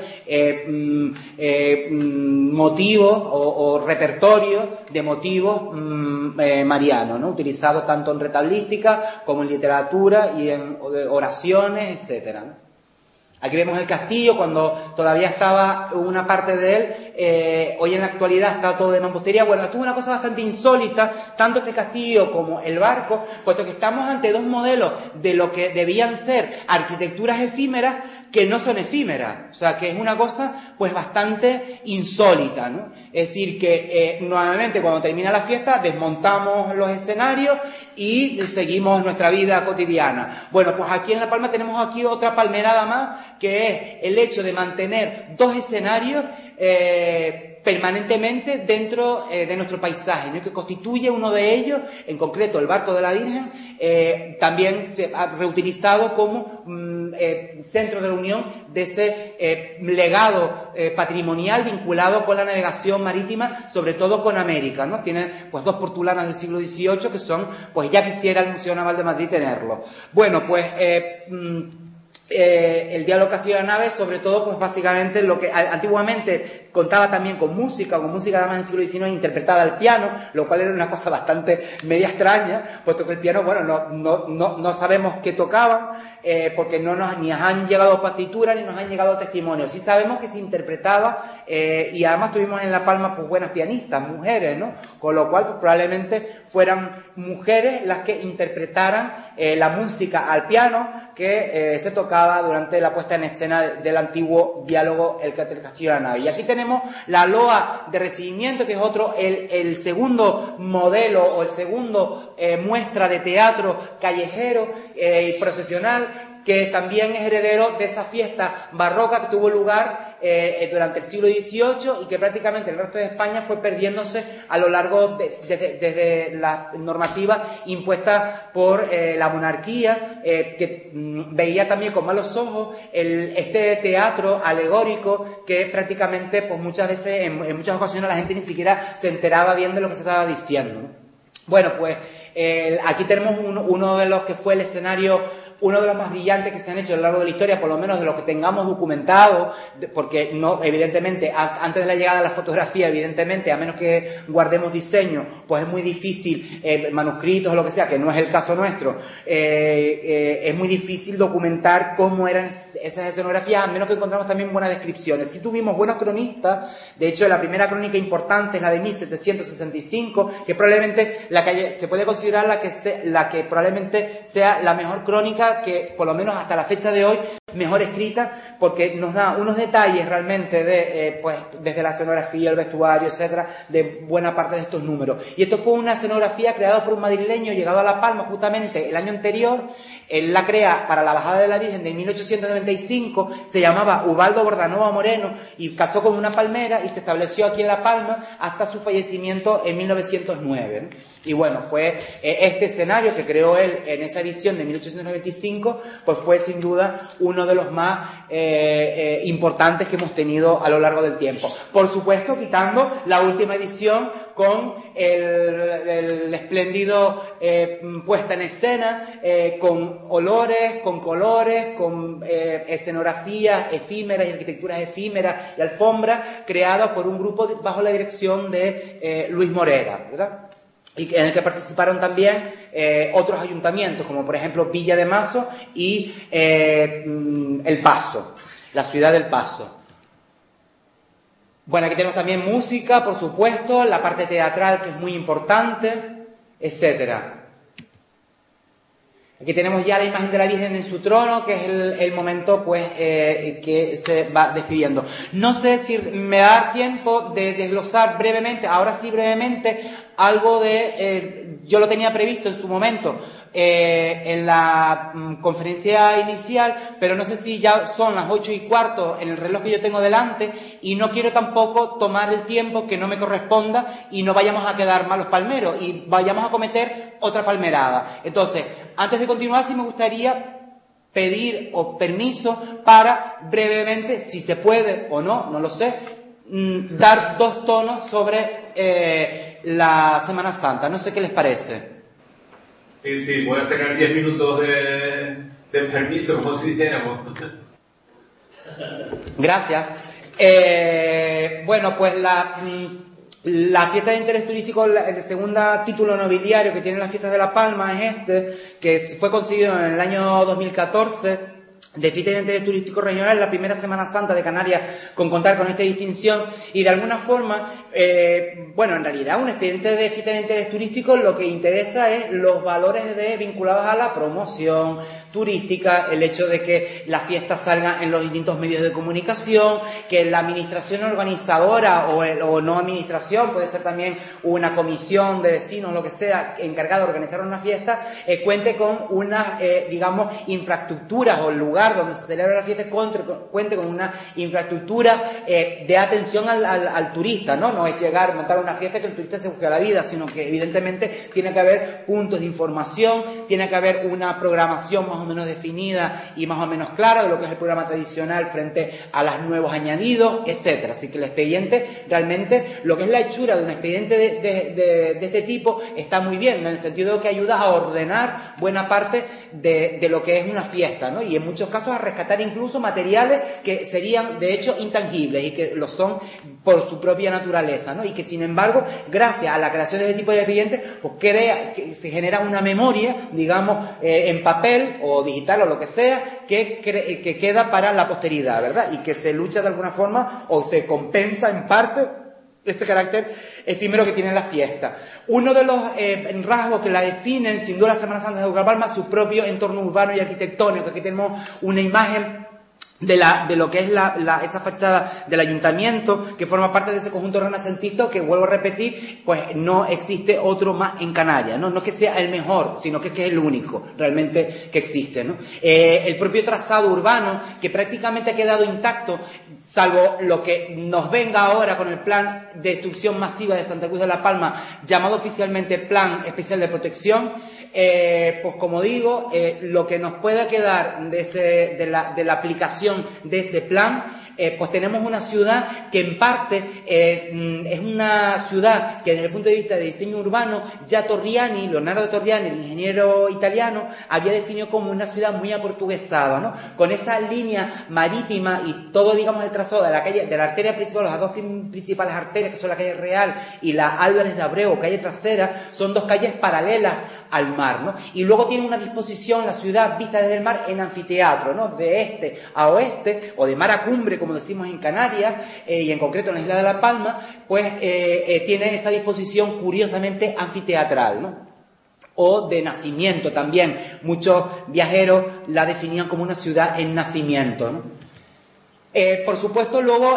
motivos o repertorios de motivos marianos, ¿no? Utilizados tanto en retablística como en literatura y en oraciones, etcétera, ¿no? Aquí vemos el castillo cuando todavía estaba una parte de él, hoy en la actualidad está todo de mampostería. Bueno, esto es una cosa bastante insólita, tanto este castillo como el barco, puesto que estamos ante dos modelos de lo que debían ser arquitecturas efímeras que no son efímeras, o sea, que es una cosa pues bastante insólita, ¿no? Es decir, que normalmente cuando termina la fiesta desmontamos los escenarios y seguimos nuestra vida cotidiana. Bueno, pues aquí en La Palma tenemos aquí otra palmerada más, que es el hecho de mantener dos escenarios permanentemente dentro de nuestro paisaje, ¿no? Que constituye uno de ellos, en concreto el barco de la Virgen, también se ha reutilizado como centro de reunión de ese legado patrimonial vinculado con la navegación marítima, sobre todo con América, ¿no? Tiene pues dos portulanas del siglo XVIII que son, pues ya quisiera el Museo Naval de Madrid tenerlo. Bueno, pues el Diablo, Castillo y la Nave, sobre todo, pues básicamente lo que antiguamente contaba también con música además del siglo XIX interpretada al piano, lo cual era una cosa bastante media extraña, puesto que el piano, bueno, no sabemos qué tocaban, porque ni nos han llegado partituras ni nos han llegado testimonios. Sí sabemos que se interpretaba, y además tuvimos en La Palma pues buenas pianistas, mujeres, ¿no? Con lo cual pues probablemente fueran mujeres las que interpretaran la música al piano que se tocaba durante la puesta en escena del antiguo diálogo El Castillo y la Nave. Y aquí tenemos la loa de recibimiento, que es el segundo modelo o el segundo muestra de teatro callejero y procesional, que también es heredero de esa fiesta barroca que tuvo lugar durante el siglo XVIII y que prácticamente el resto de España fue perdiéndose a lo largo desde la normativa impuesta por la monarquía, que veía también con malos ojos este teatro alegórico que prácticamente pues muchas veces, en muchas ocasiones la gente ni siquiera se enteraba bien de lo que se estaba diciendo, ¿no? Bueno, pues aquí tenemos uno de los que fue el escenario, uno de los más brillantes que se han hecho a lo largo de la historia, por lo menos de lo que tengamos documentado, porque no, evidentemente, antes de la llegada de la fotografía, evidentemente, a menos que guardemos diseño, pues es muy difícil, manuscritos o lo que sea, que no es el caso nuestro, es muy difícil documentar cómo eran esas escenografías, a menos que encontramos también buenas descripciones. Sí tuvimos buenos cronistas, de hecho la primera crónica importante es la de 1765, que probablemente se puede considerar la que probablemente sea la mejor crónica que por lo menos hasta la fecha de hoy mejor escrita, porque nos da unos detalles realmente de pues desde la escenografía, el vestuario, etcétera, de buena parte de estos números. Y esto fue una escenografía creada por un madrileño llegado a La Palma justamente el año anterior. Él la crea para la bajada de la Virgen de 1895, se llamaba Ubaldo Bordanova Moreno y casó con una palmera y se estableció aquí en La Palma hasta su fallecimiento en 1909. Y bueno, fue este escenario que creó él en esa edición de 1895, pues fue sin duda uno de los más importantes que hemos tenido a lo largo del tiempo. Por supuesto, quitando la última edición con el espléndido puesta en escena, con olores, con colores, con escenografías efímeras y arquitecturas efímeras y alfombras, creadas por un grupo bajo la dirección de Luis Morera, ¿verdad? Y en el que participaron también otros ayuntamientos, como por ejemplo Villa de Mazo y El Paso, la ciudad del Paso. Bueno, aquí tenemos también música, por supuesto, la parte teatral que es muy importante, etcétera. Aquí tenemos ya la imagen de la Virgen en su trono, que es el momento pues que se va despidiendo. No sé si me da tiempo de desglosar brevemente, ahora sí brevemente, algo de... yo lo tenía previsto en su momento en la conferencia inicial, pero no sé si ya son las 8:15 en el reloj que yo tengo delante y no quiero tampoco tomar el tiempo que no me corresponda y no vayamos a quedar malos palmeros y vayamos a cometer otra palmerada. Entonces, antes de continuar, sí me gustaría pedir permiso para brevemente, si se puede o no, no lo sé, dar 2 tonos sobre la Semana Santa. No sé qué les parece. Sí, voy a tener 10 minutos de permiso, como si dijéramos. Gracias. Bueno, pues la fiesta de interés turístico, el segundo título nobiliario que tiene las fiestas de La Palma es que fue conseguido en el año 2014. De fiesta de interés turístico regional, la primera Semana Santa de Canarias con contar con esta distinción y de alguna forma, bueno, en realidad un expediente de fiesta de interés turístico lo que interesa es los valores vinculados a la promoción turística, el hecho de que las fiestas salgan en los distintos medios de comunicación, que la administración organizadora o no administración, puede ser también una comisión de vecinos, lo que sea, encargada de organizar una fiesta, cuente con unas, digamos, infraestructuras o el lugar donde se celebra la fiesta cuente con una infraestructura de atención al turista, ¿no? No es llegar, montar una fiesta que el turista se busque la vida, sino que evidentemente tiene que haber puntos de información, tiene que haber una programación más o menos definida y más o menos clara de lo que es el programa tradicional frente a los nuevos añadidos, etcétera. Así que el expediente, realmente, lo que es la hechura de un expediente de este tipo está muy bien, en el sentido de que ayuda a ordenar buena parte de lo que es una fiesta, ¿no? Y en muchos casos a rescatar incluso materiales que serían, de hecho, intangibles y que lo son por su propia naturaleza, ¿no? Y que, sin embargo, gracias a la creación de este tipo de expedientes, pues que se genera una memoria, digamos, en papel o digital o lo que sea, que queda para la posteridad, ¿verdad? Y que se lucha de alguna forma o se compensa en parte ese carácter efímero que tiene la fiesta. Uno de los rasgos que la definen, sin duda, la Semana Santa de La Palma, su propio entorno urbano y arquitectónico. Aquí tenemos una imagen de lo que es esa fachada del ayuntamiento, que forma parte de ese conjunto renacentista, que vuelvo a repetir, pues no existe otro más en Canarias, ¿no? No es que sea el mejor, sino que es el único realmente que existe, ¿no? El propio trazado urbano, que prácticamente ha quedado intacto, salvo lo que nos venga ahora con el plan de destrucción masiva de Santa Cruz de la Palma, llamado oficialmente Plan Especial de Protección. Pues como digo, lo que nos pueda quedar de la aplicación de ese plan, pues tenemos una ciudad que en parte es una ciudad que desde el punto de vista de diseño urbano ya Leonardo Torriani, el ingeniero italiano, había definido como una ciudad muy aportuguesada, ¿no? Con esa línea marítima y todo, digamos, el trazado de la calle, de la arteria principal, las dos principales arterias, que son la calle Real y la Álvarez de Abreu, calle trasera, son dos calles paralelas al mar, ¿no? Y luego tiene una disposición la ciudad vista desde el mar en anfiteatro, ¿no? De este a oeste, o de mar a cumbre, como decimos en Canarias, y en concreto en la isla de La Palma, pues tiene esa disposición curiosamente anfiteatral, ¿no? O de nacimiento también. Muchos viajeros la definían como una ciudad en nacimiento, ¿no? Por supuesto, luego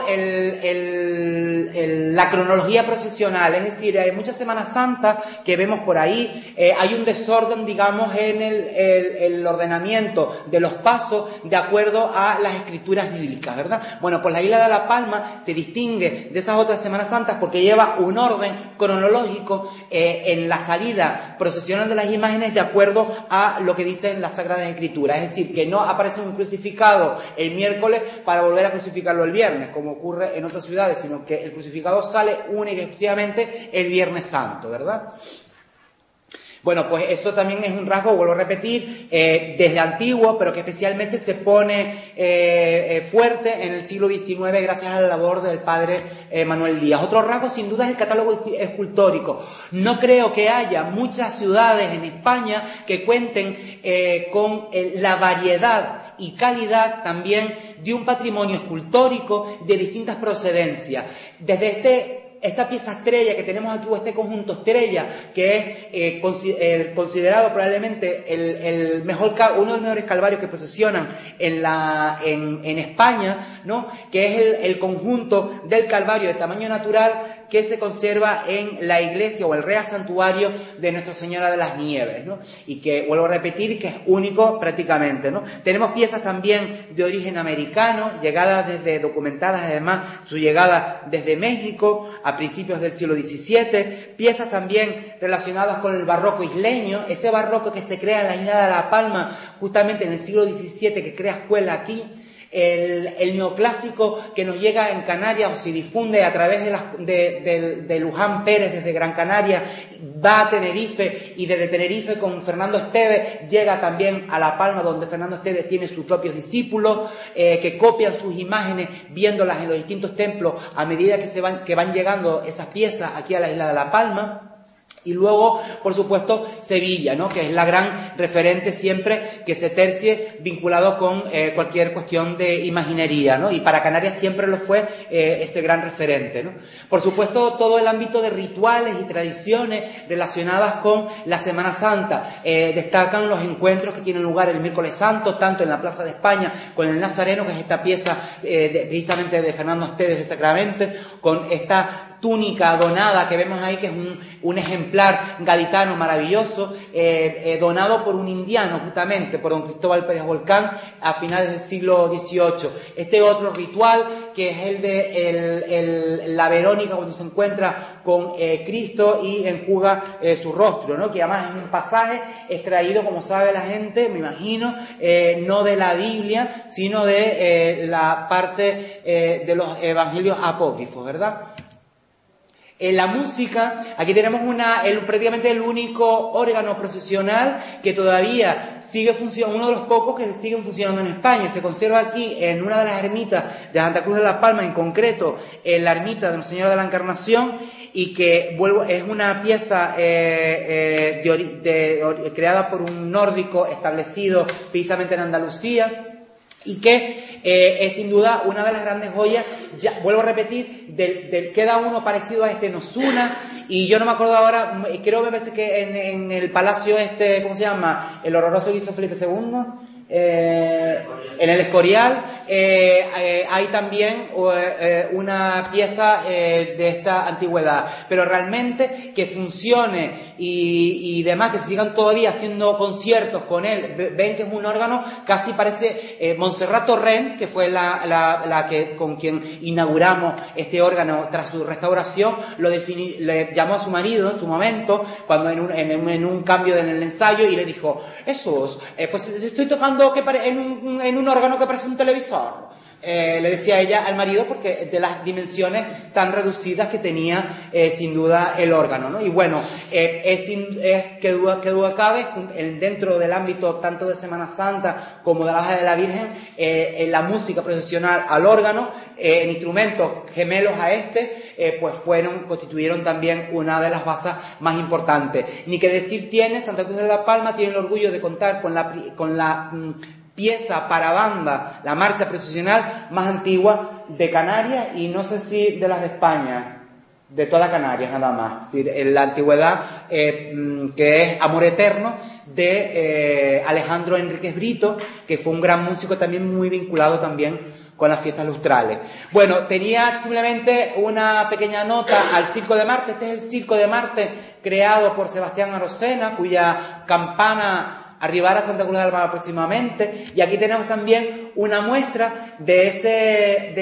la cronología procesional, es decir, hay muchas Semanas Santas que vemos por ahí, hay un desorden, digamos, en el ordenamiento de los pasos de acuerdo a las escrituras bíblicas, ¿verdad? Bueno, pues la isla de La Palma se distingue de esas otras Semanas Santas porque lleva un orden cronológico en la salida procesional de las imágenes de acuerdo a lo que dicen las Sagradas Escrituras, es decir, que no aparece un crucificado el miércoles para volver a crucificarlo el viernes, como ocurre en otras ciudades, sino que el crucificado sale única y exclusivamente el Viernes Santo, ¿verdad? Bueno, pues eso también es un rasgo, vuelvo a repetir, desde antiguo, pero que especialmente se pone fuerte en el siglo XIX gracias a la labor del padre Manuel Díaz. Otro rasgo, sin duda, es el catálogo escultórico. No creo que haya muchas ciudades en España que cuenten con la variedad y calidad también de un patrimonio escultórico de distintas procedencias. Desde esta pieza estrella que tenemos aquí, o este conjunto estrella, que es considerado probablemente uno de los mejores calvarios que procesionan en España, ¿no? Que es el conjunto del calvario de tamaño natural que se conserva en la iglesia o el Real Santuario de Nuestra Señora de las Nieves, ¿no? Y que, vuelvo a repetir, que es único prácticamente, ¿no? Tenemos piezas también de origen americano, documentadas además, su llegada desde México a principios del siglo XVII, piezas también relacionadas con el barroco isleño, ese barroco que se crea en la isla de La Palma justamente en el siglo XVII, que crea escuela aquí. El neoclásico que nos llega en Canarias o se difunde a través de Luján Pérez desde Gran Canaria, va a Tenerife y desde Tenerife con Fernando Esteves llega también a La Palma, donde Fernando Esteves tiene sus propios discípulos que copian sus imágenes viéndolas en los distintos templos a medida que van llegando esas piezas aquí a la isla de La Palma. Y luego, por supuesto, Sevilla, ¿no? Que es la gran referente siempre que se tercie vinculado con cualquier cuestión de imaginería, ¿no? Y para Canarias siempre lo fue ese gran referente, ¿no? Por supuesto, todo el ámbito de rituales y tradiciones relacionadas con la Semana Santa. Destacan los encuentros que tienen lugar el Miércoles Santo, tanto en la Plaza de España con el Nazareno, que es esta pieza precisamente de Fernando Esteves de Sacramento, con esta túnica donada que vemos ahí, que es un ejemplar gaditano maravilloso, donado por un indiano, justamente, por don Cristóbal Pérez Volcán, a finales del siglo XVIII. Este otro ritual, que es el de la Verónica, cuando se encuentra con Cristo y enjuga su rostro, ¿no? Que además es un pasaje extraído, como sabe la gente, me imagino, no de la Biblia, sino de la parte de los evangelios apócrifos, ¿verdad? En la música, aquí tenemos prácticamente el único órgano procesional que todavía sigue funcionando, uno de los pocos que siguen funcionando en España. Se conserva aquí en una de las ermitas de Santa Cruz de la Palma, en concreto en la ermita de Nuestra Señora de la Encarnación, y que es una pieza creada por un nórdico establecido precisamente en Andalucía, y que es sin duda una de las grandes joyas, ya, vuelvo a repetir, queda uno parecido a este Nosuna, y yo no me acuerdo ahora, creo me parece que en el palacio ¿cómo se llama? El horroroso que hizo Felipe II, en el Escorial, hay también una pieza de esta antigüedad. Pero realmente que funcione y demás, que se sigan todavía haciendo conciertos con él, ven que es un órgano, casi parece Montserrat Torrent, que fue la que con quien inauguramos este órgano tras su restauración, le llamó a su marido en su momento, cuando en un cambio en el ensayo, y le dijo: pues estoy tocando en un órgano que parece un televisor. Le decía ella al marido, porque de las dimensiones tan reducidas que tenía sin duda el órgano, ¿no? Y bueno, que duda cabe, dentro del ámbito tanto de Semana Santa como de la Baja de la Virgen, en la música procesional al órgano, en instrumentos gemelos a pues constituyeron también una de las bases más importantes. Ni que decir tiene, Santa Cruz de la Palma tiene el orgullo de contar con la pieza para banda, la marcha procesional más antigua de Canarias, y no sé si de las de España, de toda Canarias nada más. Es decir, en la antigüedad, que es Amor Eterno, de Alejandro Enríquez Brito, que fue un gran músico también, muy vinculado también con las fiestas lustrales. Bueno, tenía simplemente una pequeña nota al Circo de Marte. Este es el Circo de Marte, creado por Sebastián Arocena, cuya campana arribará a Santa Cruz de la Palma próximamente. Y aquí tenemos también una muestra de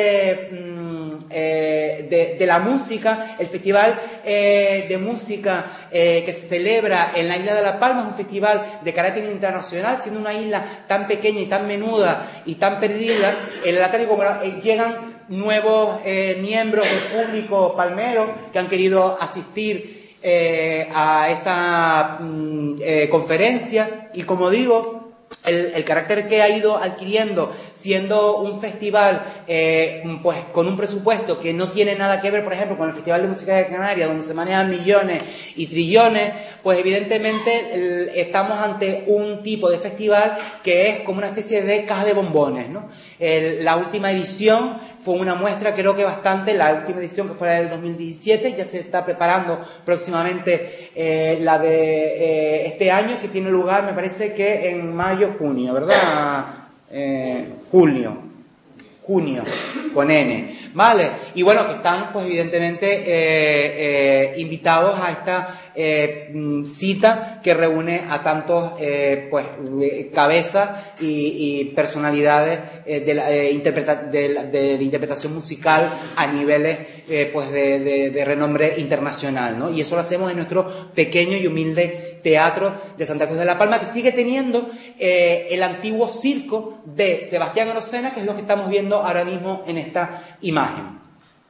la música. El festival de música que se celebra en la isla de La Palma es un festival de carácter internacional, siendo una isla tan pequeña y tan menuda y tan perdida. En el Atlántico, llegan nuevos miembros del público palmero que han querido asistir a esta conferencia, y como digo, el carácter que ha ido adquiriendo, siendo un festival pues con un presupuesto que no tiene nada que ver, por ejemplo, con el Festival de Música de Canarias, donde se manejan millones y trillones, pues evidentemente estamos ante un tipo de festival que es como una especie de caja de bombones, ¿no? La última edición fue una muestra, creo que bastante, la última edición, que fue la del 2017, ya se está preparando próximamente la de este año, que tiene lugar, me parece que en mayo, junio, ¿verdad? Junio, con N, ¿vale? Y bueno, que están, pues evidentemente, invitados a esta cita que reúne a tantos cabezas y personalidades de la interpretación musical a niveles de renombre internacional, ¿no? Y eso lo hacemos en nuestro pequeño y humilde teatro de Santa Cruz de la Palma, que sigue teniendo el antiguo circo de Sebastián Arocena, que es lo que estamos viendo ahora mismo en esta imagen.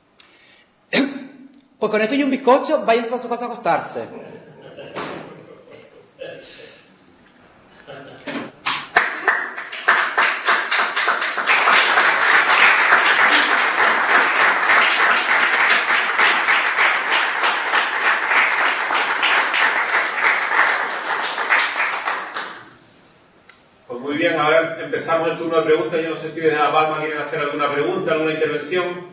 Pues con esto y un bizcocho, váyanse para su casa a acostarse. Pues muy bien, ahora empezamos el turno de preguntas. Yo no sé si desde La Palma quieren hacer alguna pregunta, alguna intervención.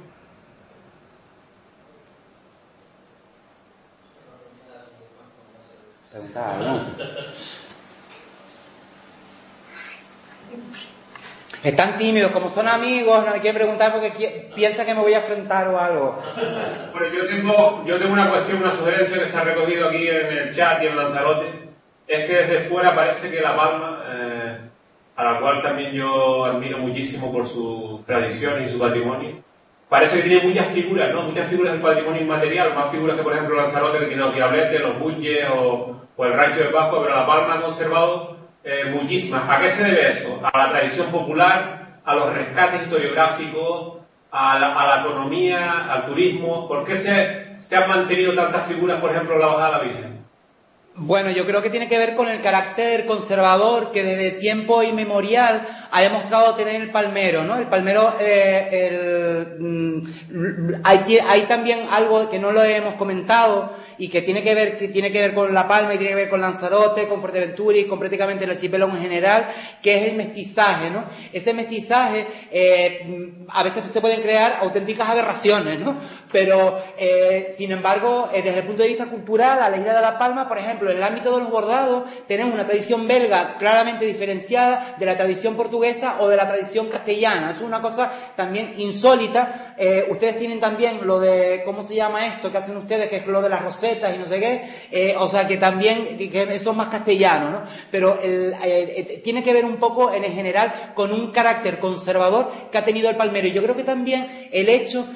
Están tímidos, como son amigos, no me quieren preguntar porque piensan que me voy a enfrentar o algo. Bueno, yo tengo una cuestión, una sugerencia que se ha recogido aquí en el chat y en Lanzarote. Es que desde fuera parece que La Palma, a la cual también yo admiro muchísimo por sus tradiciones y su patrimonio, parece que tiene muchas figuras, ¿no? Muchas figuras del patrimonio inmaterial, más figuras que, por ejemplo, Lanzarote, que tiene los diabletes, los bulles o el rancho de Pascua, pero La Palma ha conservado muchísimas. ¿A qué se debe eso? A la tradición popular, a los rescates historiográficos, a la economía, al turismo. ¿Por qué se han mantenido tantas figuras, por ejemplo, en la Bajada de la Virgen? Bueno, yo creo que tiene que ver con el carácter conservador que desde tiempo inmemorial ha demostrado tener el palmero, ¿no? El palmero, hay también algo que no lo hemos comentado, y que tiene que ver con La Palma y tiene que ver con Lanzarote, con Fuerteventura y con prácticamente el archipiélago en general, que es el mestizaje, ¿no? Ese mestizaje, a veces se pueden crear auténticas aberraciones, ¿no? Pero, sin embargo, desde el punto de vista cultural, a la isla de La Palma, por ejemplo, en el ámbito de los bordados, tenemos una tradición belga claramente diferenciada de la tradición portuguesa o de la tradición castellana. Es una cosa también insólita. Ustedes tienen también lo de, ¿cómo se llama esto que hacen ustedes? Que es lo de las rosetas y no sé qué. O sea, que también, que eso es más castellano, ¿no? Pero tiene que ver un poco, en general, con un carácter conservador que ha tenido el palmero. Y yo creo que también el hecho,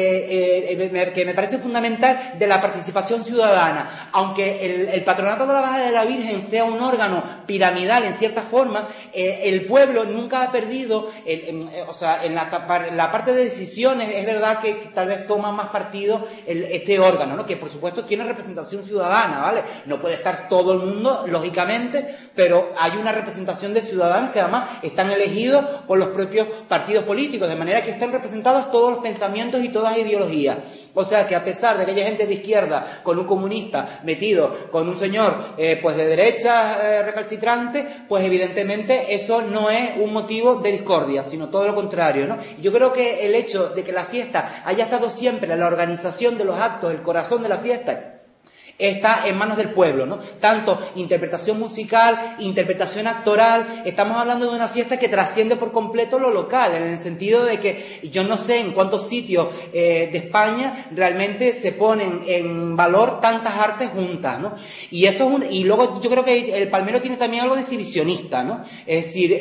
que me parece fundamental, de la participación ciudadana. Aunque el Patronato de la Bajada de la Virgen sea un órgano piramidal en cierta forma, el pueblo nunca ha perdido, o sea, en la parte de decisiones es verdad que tal vez toma más partido este órgano, ¿no? Que por supuesto tiene representación ciudadana, ¿vale? No puede estar todo el mundo, lógicamente, pero hay una representación de ciudadanos que además están elegidos por los propios partidos políticos, de manera que están representados todos los pensamientos y todas las ideologías. O sea que a pesar de que haya gente de izquierda con un comunista metido, con un señor pues de derecha recalcitrante, pues evidentemente eso no es un motivo de discordia, sino todo lo contrario, ¿no? Yo creo que el hecho de que la fiesta haya estado siempre en la organización de los actos, el corazón de la fiesta, está en manos del pueblo, ¿no? Tanto interpretación musical, interpretación actoral. Estamos hablando de una fiesta que trasciende por completo lo local, en el sentido de que yo no sé en cuántos sitios de España realmente se ponen en valor tantas artes juntas, ¿no? Y eso y luego yo creo que el palmero tiene también algo de exhibicionista, ¿no? Es decir,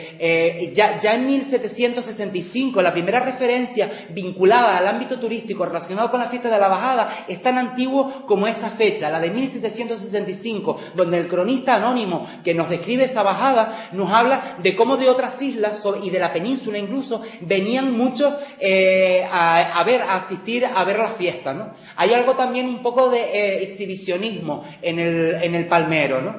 ya en 1765 la primera referencia vinculada al ámbito turístico relacionado con la fiesta de la Bajada es tan antiguo como esa fecha, la de 1765, donde el cronista anónimo que nos describe esa bajada nos habla de cómo de otras islas y de la península incluso venían muchos a asistir a ver la fiesta, ¿no? Hay algo también un poco de exhibicionismo en el palmero, ¿no?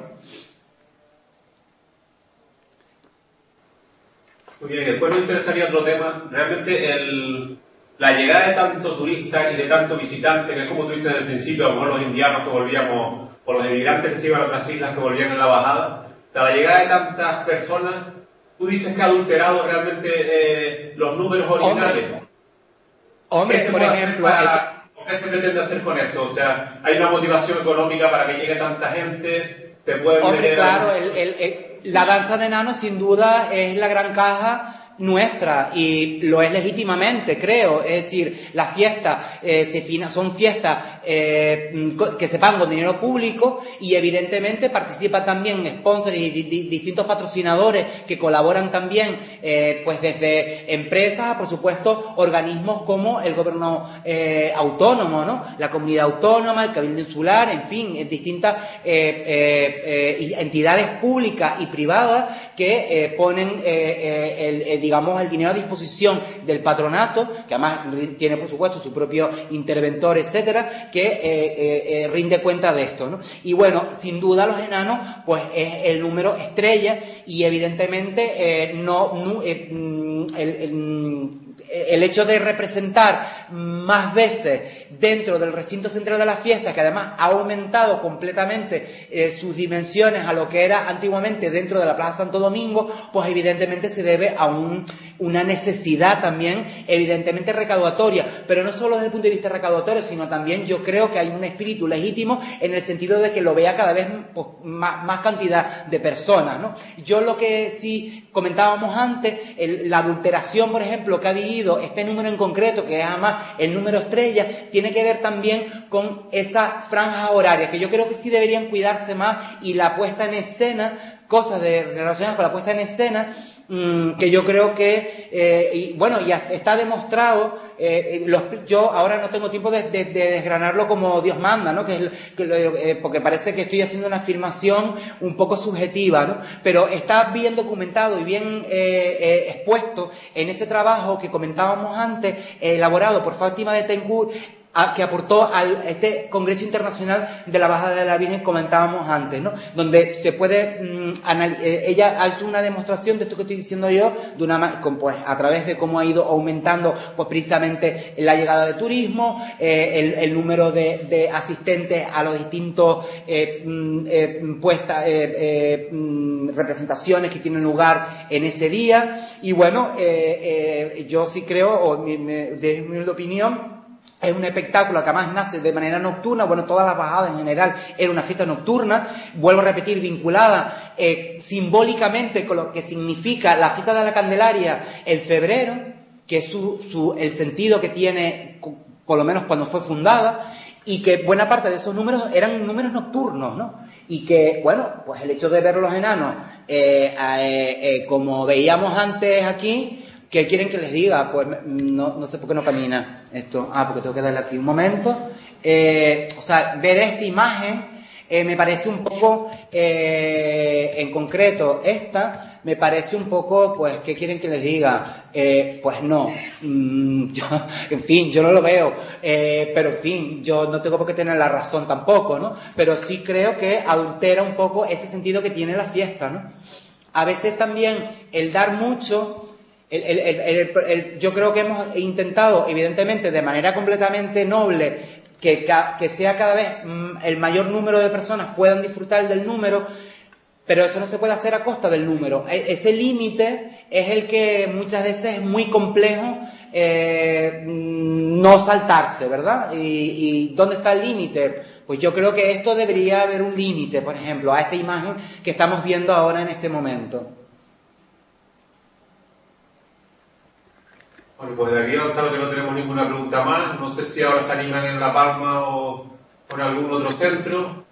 Muy bien, después nos interesaría otro tema. Realmente la llegada de tanto turista y de tanto visitante, que es como tú dices desde el principio, a lo mejor los indianos que volvíamos, o los emigrantes que se iban a otras islas que volvían en la bajada, la llegada de tantas personas, tú dices que ha adulterado realmente los números originales. Hombre, por ejemplo, ¿qué se pretende hacer con eso? O sea, ¿hay una motivación económica para que llegue tanta gente? ¿Se puede hombre, claro, la danza de enanos sin duda es la gran caja nuestra, y lo es legítimamente, creo. Es decir, las fiestas son fiestas que se pagan con dinero público, y evidentemente participan también sponsors y distintos patrocinadores que colaboran también, pues desde empresas a, por supuesto, organismos como el gobierno autónomo, ¿no? La comunidad autónoma, el cabildo insular, en fin, distintas entidades públicas y privadas que ponen digamos, el dinero a disposición del patronato, que además tiene, por supuesto, su propio interventor, etcétera, que rinde cuenta de esto, ¿no? Y bueno, sin duda los enanos, pues es el número estrella, y evidentemente el hecho de representar más veces dentro del recinto central de la fiesta, que además ha aumentado completamente sus dimensiones a lo que era antiguamente dentro de la Plaza Santo Domingo, pues evidentemente se debe a una necesidad también evidentemente recaudatoria, pero no solo desde el punto de vista recaudatorio, sino también yo creo que hay un espíritu legítimo en el sentido de que lo vea cada vez pues, más cantidad de personas, ¿no? Yo lo que sí comentábamos antes, la adulteración, por ejemplo, que ha vivido este número en concreto, que es además el número estrella, tiene que ver también con esas franjas horarias, que yo creo que sí deberían cuidarse más, y la puesta en escena, cosas relacionadas con la puesta en escena, que yo creo que, ya está demostrado, yo ahora no tengo tiempo de desgranarlo como Dios manda, ¿no? Porque parece que estoy haciendo una afirmación un poco subjetiva, ¿no? Pero está bien documentado y bien expuesto en ese trabajo que comentábamos antes, elaborado por Fátima de Tencourt, que aportó a este Congreso Internacional de la Bajada de la Virgen que comentábamos antes, ¿no? Donde se puede ella hace una demostración de esto que estoy diciendo yo, pues a través de cómo ha ido aumentando pues precisamente la llegada de turismo, el número de asistentes a los distintos representaciones que tienen lugar en ese día. Y bueno, yo sí creo, o desde mi opinión, es un espectáculo que además nace de manera nocturna. Bueno, todas las bajadas en general era una fiesta nocturna, vuelvo a repetir, vinculada simbólicamente con lo que significa la fiesta de la Candelaria en febrero, que es el sentido que tiene, por lo menos cuando fue fundada, y que buena parte de esos números eran números nocturnos, ¿no? Y que, bueno, pues el hecho de ver los enanos, como veíamos antes aquí, ¿qué quieren que les diga? Pues no sé por qué no camina esto. Porque tengo que darle aquí un momento. O sea, ver esta imagen me parece un poco, en concreto esta, me parece un poco, pues, ¿qué quieren que les diga? Pues no. En fin, yo no lo veo. Pero en fin, yo no tengo por qué tener la razón tampoco, ¿no? Pero sí creo que adultera un poco ese sentido que tiene la fiesta, ¿no? A veces también el dar mucho... yo creo que hemos intentado, evidentemente, de manera completamente noble, que sea cada vez el mayor número de personas puedan disfrutar del número, pero eso no se puede hacer a costa del número. Ese límite es el que muchas veces es muy complejo no saltarse, ¿verdad? ¿Y dónde está el límite? Pues yo creo que esto debería haber un límite, por ejemplo, a esta imagen que estamos viendo ahora en este momento. Bueno, pues de aquí avanzado que no tenemos ninguna pregunta más. No sé si ahora se animan en La Palma o en algún otro centro.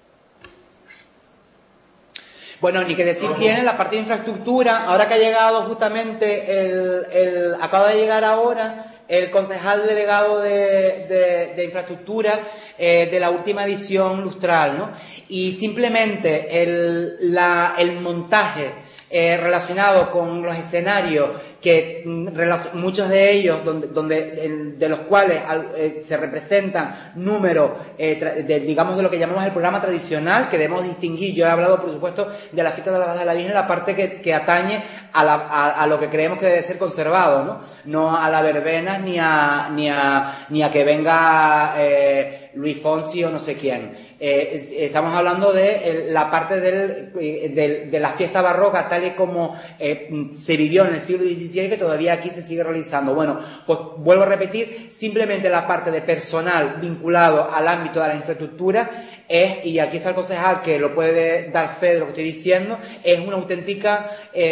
Bueno, ni que decir tiene la parte de infraestructura. Ahora que ha llegado justamente acaba de llegar ahora el concejal delegado de infraestructura de la última edición lustral, ¿no? Y simplemente el montaje relacionado con los escenarios, que muchos de ellos de los cuales se representan números digamos de lo que llamamos el programa tradicional, que debemos distinguir. Yo he hablado, por supuesto, de la fiesta de la Bajada de la Virgen, la parte que atañe a lo que creemos que debe ser conservado, no a la verbena ni a que venga Luis Fonsi o no sé quién. Estamos hablando de la parte de la fiesta barroca tal y como se vivió en el siglo XVI, que todavía aquí se sigue realizando. Bueno, pues vuelvo a repetir, simplemente la parte de personal vinculado al ámbito de la infraestructura y aquí está el concejal que lo puede dar fe de lo que estoy diciendo, es una auténtica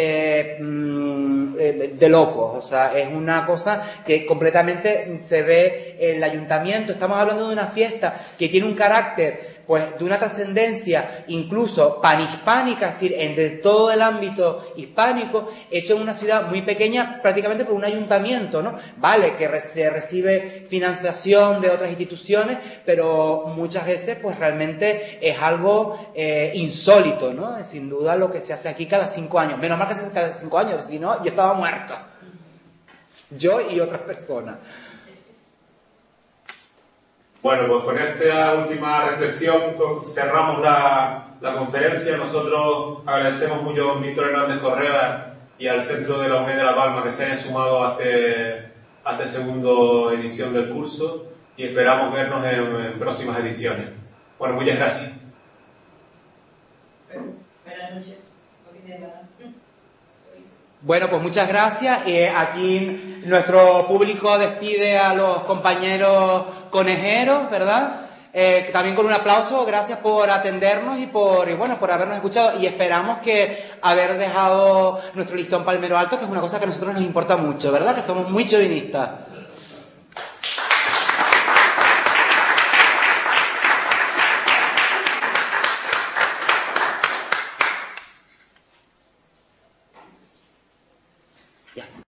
de locos. O sea, es una cosa que completamente se ve en el ayuntamiento. Estamos hablando de una fiesta que tiene un carácter, pues, de una trascendencia incluso panhispánica, es decir, entre todo el ámbito hispánico, hecho en una ciudad muy pequeña, prácticamente por un ayuntamiento, ¿no? Vale, que se recibe financiación de otras instituciones, pero muchas veces, pues, realmente es algo insólito, ¿no? Sin duda lo que se hace aquí cada 5 años. Menos mal que se hace cada 5 años, si no, yo estaba muerto. Yo y otras personas. Bueno, pues con esta última reflexión cerramos la conferencia. Nosotros agradecemos mucho a Víctor Hernández Correa y al Centro de la UNED de La Palma que se hayan sumado a esta segunda edición del curso y esperamos vernos en próximas ediciones. Bueno, muchas gracias. Buenas noches. Bueno, pues muchas gracias. Aquí nuestro público despide a los compañeros conejeros, ¿verdad? También con un aplauso. Gracias por atendernos y por habernos escuchado. Y esperamos que haber dejado nuestro listón palmero alto, que es una cosa que a nosotros nos importa mucho, ¿verdad? Que somos muy chauvinistas.